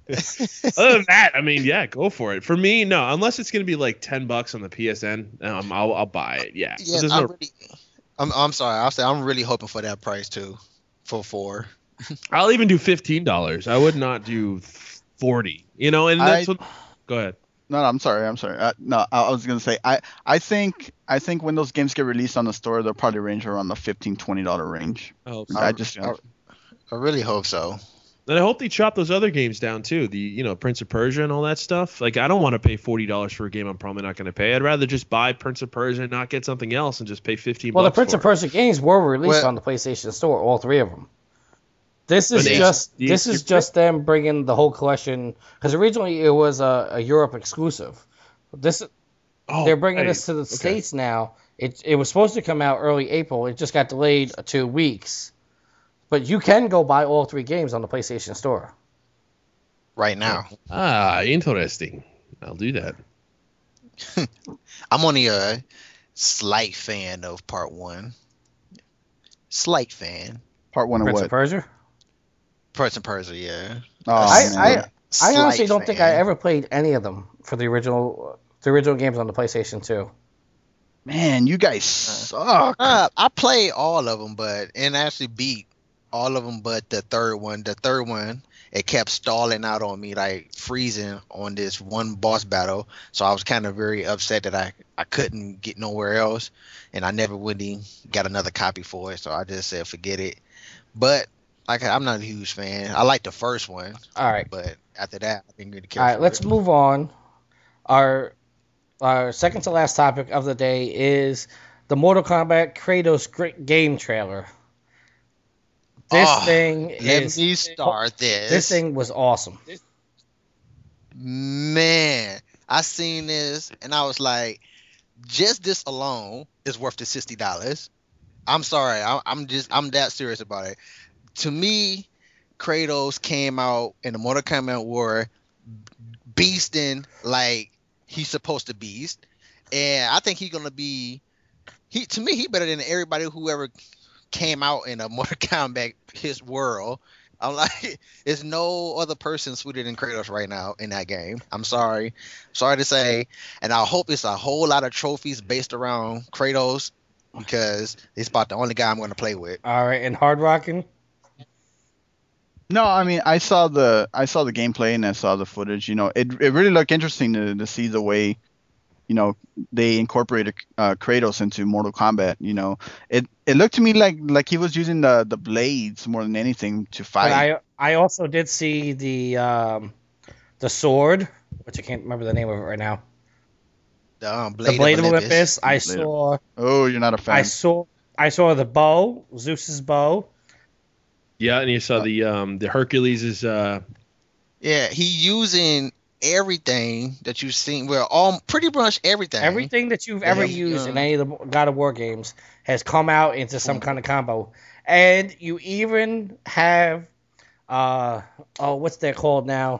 Other than that, I mean, yeah, go for it. For me, no, unless it's gonna be like $10 on the PSN, I'll buy it. Yeah. But Yeah, there's I no- really. I'm sorry. I'll say I'm really hoping for that price too, for 4. I'll even do $15. I would not do 40. You know, and that's what. Go ahead. No, I'm sorry. No, I was gonna say I think when those games get released on the store, they'll probably range around the $15-$20 range. I hope I just I really hope so. And I hope they chop those other games down too. The Prince of Persia and all that stuff. Like I don't want to pay $40 for a game I'm probably not going to pay. I'd rather just buy Prince of Persia and not get something else and just pay $15. Well, the Prince for of Persia games were released Well- on the PlayStation Store, all 3 of them. This is But just them bringing the whole collection, because originally it was a Europe exclusive. They're bringing this to the States now. It was supposed to come out early April. It just got delayed 2 weeks. But you can go buy all 3 games on the PlayStation Store. Right now, Interesting. I'll do that. I'm only a slight fan of Part 1. Slight fan. Part 1 of Prince what? of Persia. Prince of Persia, yeah. Oh, I honestly Slight don't think fan. I ever played any of them for the original games on the PlayStation 2. Man, you guys suck. I played all of them, and actually beat all of them, but the third one, it kept stalling out on me, like freezing on this one boss battle. So I was kind of very upset that I couldn't get nowhere else, and I never really got another copy for it. So I just said forget it. But I'm not a huge fan. I like the first one. All right. But after that, I didn't really care. All right, for let's it. move on. Our second to last topic of the day is the Mortal Kombat Kratos game trailer. This thing Let me start this. This thing was awesome. Man, I seen this and I was like, just this alone is worth the $60. I'm sorry, I'm that serious about it. To me, Kratos came out in the Mortal Kombat War beasting like he's supposed to beast, and I think he's gonna be. To me, he better than everybody who ever came out in a Mortal Kombat his world. I'm like, there's no other person sweeter than Kratos right now in that game. I'm sorry to say, and I hope it's a whole lot of trophies based around Kratos because it's about the only guy I'm going to play with. All right, and Hard Rockin'. No, I mean I saw the gameplay and I saw the footage. It really looked interesting to see the way, they incorporated Kratos into Mortal Kombat. It looked to me like he was using the blades more than anything to fight. But I also did see the sword, which I can't remember the name of it right now. The Blade of Olympus. I Blade saw. Oh, you're not a fan. I saw the bow, Zeus's bow. Yeah, and you saw the Hercules is Yeah, he using everything that you've seen. Well, pretty much everything. Everything that you've ever used in any of the God of War games has come out into some kind of combo. And you even have what's that called now?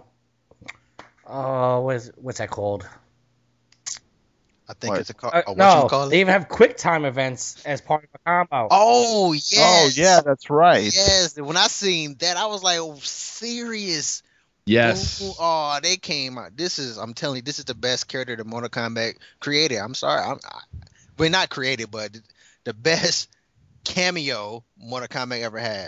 What's that called? I think What? it's a what you No, call they it? even have quick time events as part of a combo. Oh yes. Oh yeah, that's right. Yes. When I seen that, I was like, oh, serious. yes. Oh, they came out. I'm telling you, this is the best character that Mortal Kombat created. I'm sorry. We're not created, but the best cameo Mortal Kombat ever had.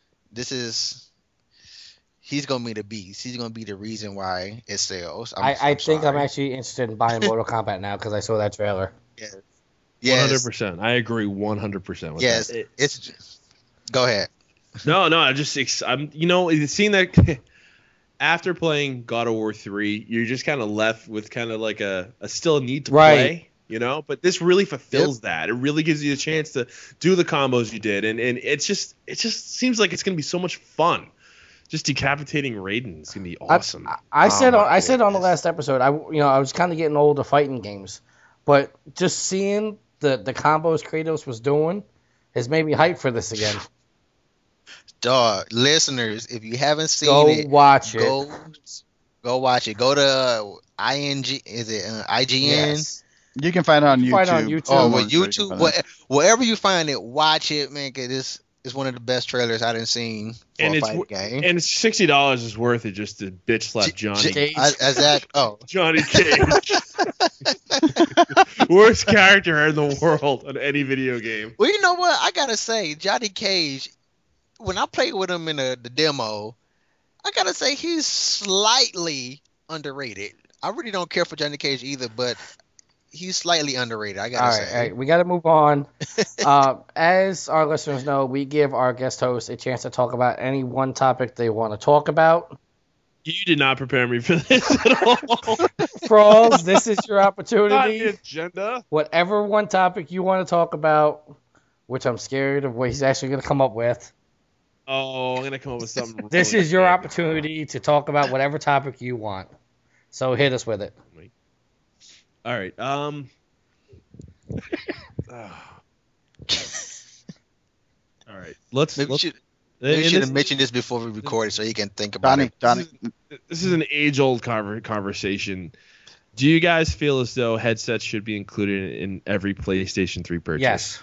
He's gonna be the beast. He's gonna be the reason why it sells. I think I'm sorry. actually interested in buying Mortal Kombat now because I saw that trailer. Yes. 100%. I agree 100% with Yes. that. It's. Go ahead. No, I'm seeing that after playing God of War 3, you're just kind of left with kind of like a still need to Right. play, but this really fulfills that. It really gives you a chance to do the combos you did, and it just seems like it's gonna be so much fun. Just decapitating Raiden is gonna be awesome. I said my on the goodness. last episode, I was kind of getting old to fighting games, but just seeing the combos Kratos was doing has made me hype for this again. Dog, listeners, if you haven't seen Go it, watch it. go watch it. Go to ING. Is it IGN? Yes. You can find it on You YouTube. can find it on YouTube. Oh, I'm well, sure you can YouTube, find it. wherever you find it, watch it, man. Cause It's one of the best trailers I done seen for And a it's fighting game. and $60 is worth it just to bitch slap Johnny As that, Johnny Cage. Worst character in the world on any video game. Well, you know what? I gotta say, Johnny Cage, when I played with him in the demo, I gotta say he's slightly underrated. I really don't care for Johnny Cage either, but he's slightly underrated. I gotta say. All right, we got to move on. As our listeners know, we give our guest hosts a chance to talk about any one topic they want to talk about. You did not prepare me for this at all. Frolls, this is your Not opportunity. the agenda. Whatever one topic you want to talk about, which I'm scared of what he's actually going to come up with. Oh, I'm gonna come up with something. This really is your big. opportunity to talk about whatever topic you want. So hit us with it. All right. All right. Let's. Maybe we should have mentioned this before we recorded so you can think about it. Donnie. This is an age-old conversation. Do you guys feel as though headsets should be included in every PlayStation 3 purchase? Yes.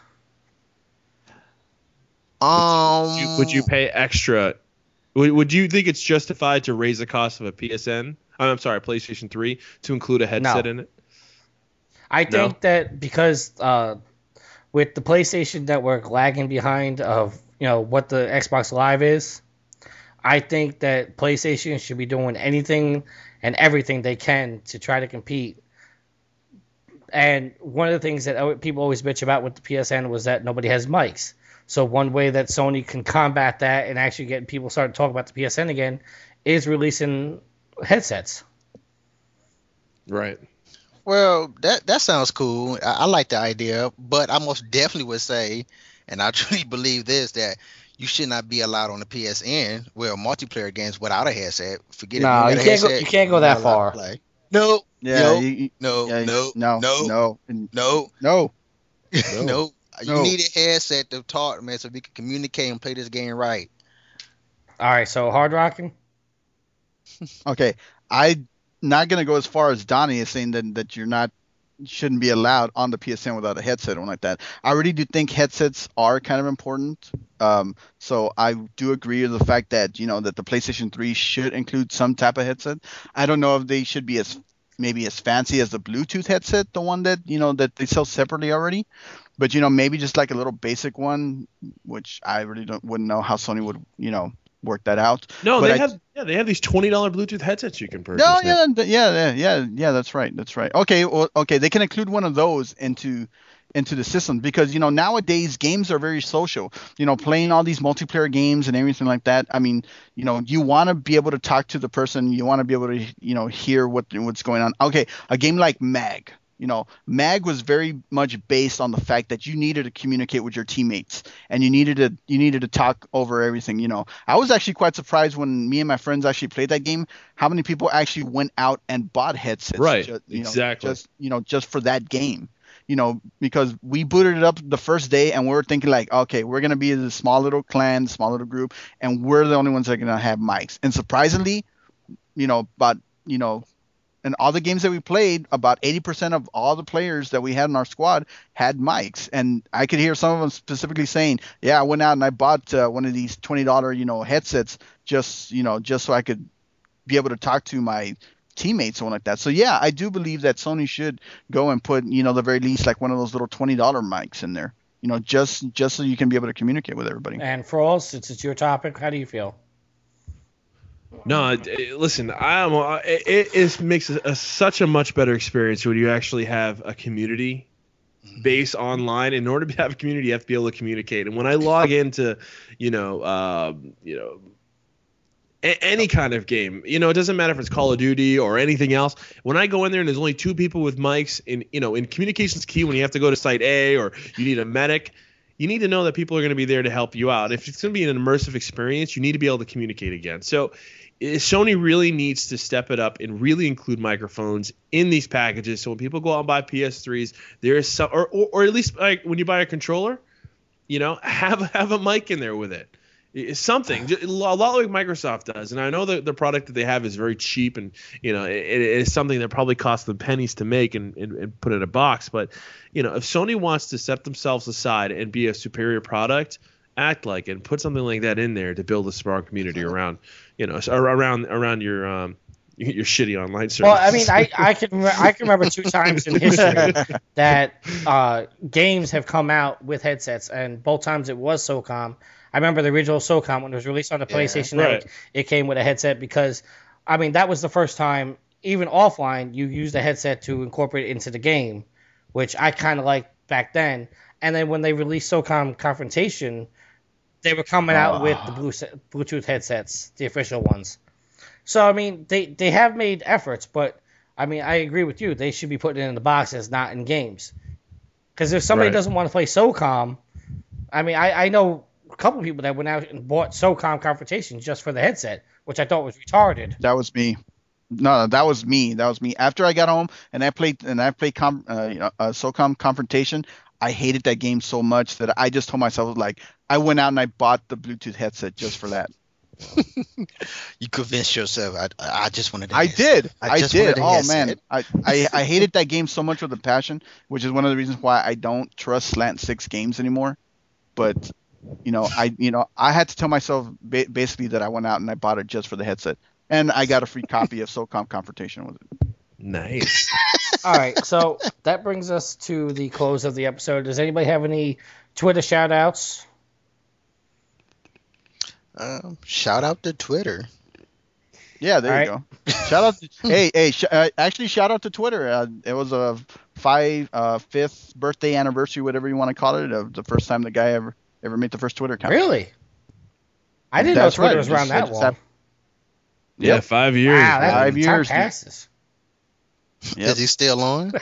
Would you pay extra? Would you think it's justified to raise the cost of a PSN? I'm sorry, PlayStation 3 to include a headset in it? I think that because with the PlayStation Network lagging behind of what the Xbox Live is, I think that PlayStation should be doing anything and everything they can to try to compete. And one of the things that people always bitch about with the PSN was that nobody has mics. So one way that Sony can combat that and actually get people starting to talk about the PSN again is releasing headsets. Right. Well, that sounds cool. I like the idea, but I most definitely would say, and I truly believe this, that you should not be allowed on the PSN where multiplayer games without a headset. Forget it. No, you can't go that far. No. Yeah. No. You need a headset to talk, man, so we can communicate and play this game right. All right, so hard rocking. Okay, I'm not gonna go as far as Donnie is saying that shouldn't be allowed on the PSN without a headset or like that. I really do think headsets are kind of important. So I do agree with the fact that that the PlayStation 3 should include some type of headset. I don't know if they should be as fancy as the Bluetooth headset, the one that that they sell separately already. But maybe just like a little basic one, which I really wouldn't know how Sony would work that out. No, but they have these $20 Bluetooth headsets you can purchase. No, yeah, that's right. Okay, well, they can include one of those into the system because nowadays games are very social. Playing all these multiplayer games and everything like that. I mean, you want to be able to talk to the person. You want to be able to hear what's going on. Okay, a game like MAG. MAG was very much based on the fact that you needed to communicate with your teammates and you needed to talk over everything. I was actually quite surprised when me and my friends actually played that game, how many people actually went out and bought headsets. Right. Exactly. Just for that game. Because we booted it up the first day and we were thinking like, okay, we're going to be the small little clan, small little group, and we're the only ones that are going to have mics. And surprisingly, in all the games that we played, about 80% of all the players that we had in our squad had mics. And I could hear some of them specifically saying, yeah, I went out and I bought one of these $20, headsets just so I could be able to talk to my teammates, something like that. So yeah, I do believe that Sony should go and put, the very least like one of those little $20 mics in there, just so you can be able to communicate with everybody. And for all, since it's your topic, how do you feel? No, listen, it makes such a much better experience when you actually have a community base online. In order to have a community, you have to be able to communicate. And when I log into, any kind of game, it doesn't matter if it's Call of Duty or anything else. When I go in there and there's only two people with mics, in communication's key when you have to go to site A or you need a medic. You need to know that people are going to be there to help you out. If it's going to be an immersive experience, you need to be able to communicate again. So Sony really needs to step it up and really include microphones in these packages. So when people go out and buy PS3s, there is some, or at least like when you buy a controller, have a mic in there with it. It's something, a lot like Microsoft does. And I know that the product that they have is very cheap, and it is something that probably costs them pennies to make and put in a box. But if Sony wants to set themselves aside and be a superior product, act like it and put something like that in there to build a strong community around, around your shitty online service. Well, I mean, I can remember 2 times in history that games have come out with headsets, and both times it was SOCOM. I remember the original SOCOM when it was released on the PlayStation Network, it came with a headset because, I mean, that was the first time, even offline, you used a headset to incorporate it into the game, which I kind of liked back then. And then when they released SOCOM Confrontation, they were coming out with the Bluetooth headsets, the official ones. So, I mean, they have made efforts, but, I mean, I agree with you. They should be putting it in the boxes, not in games. Because if somebody doesn't want to play SOCOM, I mean, I know a couple of people that went out and bought SOCOM Confrontation just for the headset, which I thought was retarded. That was me. No, that was me. After I got home and I played SOCOM Confrontation, I hated that game so much that I just told myself, like, I went out and I bought the Bluetooth headset just for that. You convinced yourself. I just wanted to. I did. Oh man, I hated that game so much with a passion, which is one of the reasons why I don't trust Slant 6 games anymore. But I had to tell myself basically that I went out and I bought it just for the headset, and I got a free copy of SOCOM Confrontation with it. Nice. All right, so that brings us to the close of the episode. Does anybody have any Twitter shout-outs? Shout out to Twitter. Yeah, there you go. Shout out. Actually, shout out to Twitter. It was a 5th birthday anniversary, whatever you want to call it, of the first time the guy ever made the first Twitter account. Really? I didn't know Twitter was around that long. Yeah, 5 years. Wow, that's 5 years. Time passes. Yep. Is he still on?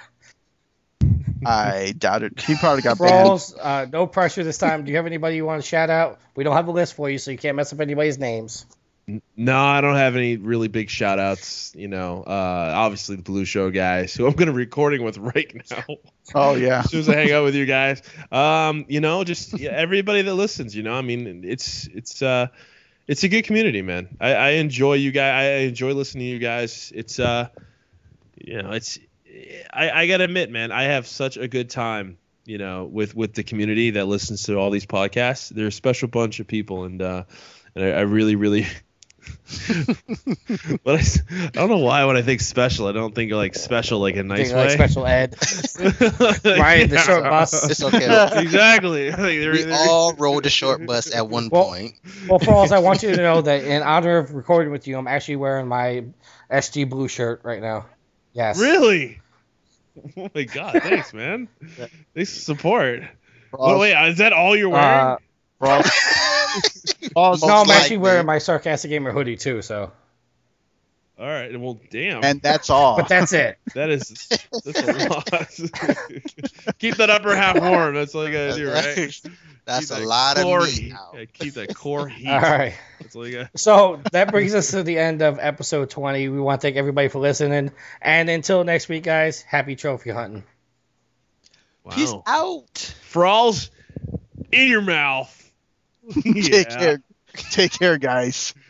I doubt it. He probably got banned. Rawls, no pressure this time. Do you have anybody you want to shout out? We don't have a list for you, so you can't mess up anybody's names. No, I don't have any really big shout outs. Obviously the Blue Show guys, who I'm going to be recording with right now. Oh, yeah. As soon as I hang out with you guys. Everybody that listens, I mean, it's a good community, man. I enjoy you guys. I enjoy listening to you guys. It's I gotta admit, man, I have such a good time, with the community that listens to all these podcasts. They're a special bunch of people, and I really, really. But I don't know why when I think special, I don't think like special like a nice way. Like special ed. Riding the short bus. It's okay. Exactly. We all rode the short bus at one point. Well, Falls, I want you to know that in honor of recording with you, I'm actually wearing my SG Blue shirt right now. Yes. Really? Oh my God! Thanks, man. Thanks for support. Wait, is that all you're wearing? No, I'm actually wearing my Sarcastic Gamer hoodie too. So. All right. Well, damn. And that's all. But that's it. That's a lot. Keep that upper half warm. That's all you gotta do, right? That's a lot of meat. Yeah, keep that core heat. All right. That's all you got. So that brings us to the end of episode 20. We want to thank everybody for listening. And until next week, guys, happy trophy hunting. Wow. Peace out. Frawls in your mouth. Take care. Take care, guys.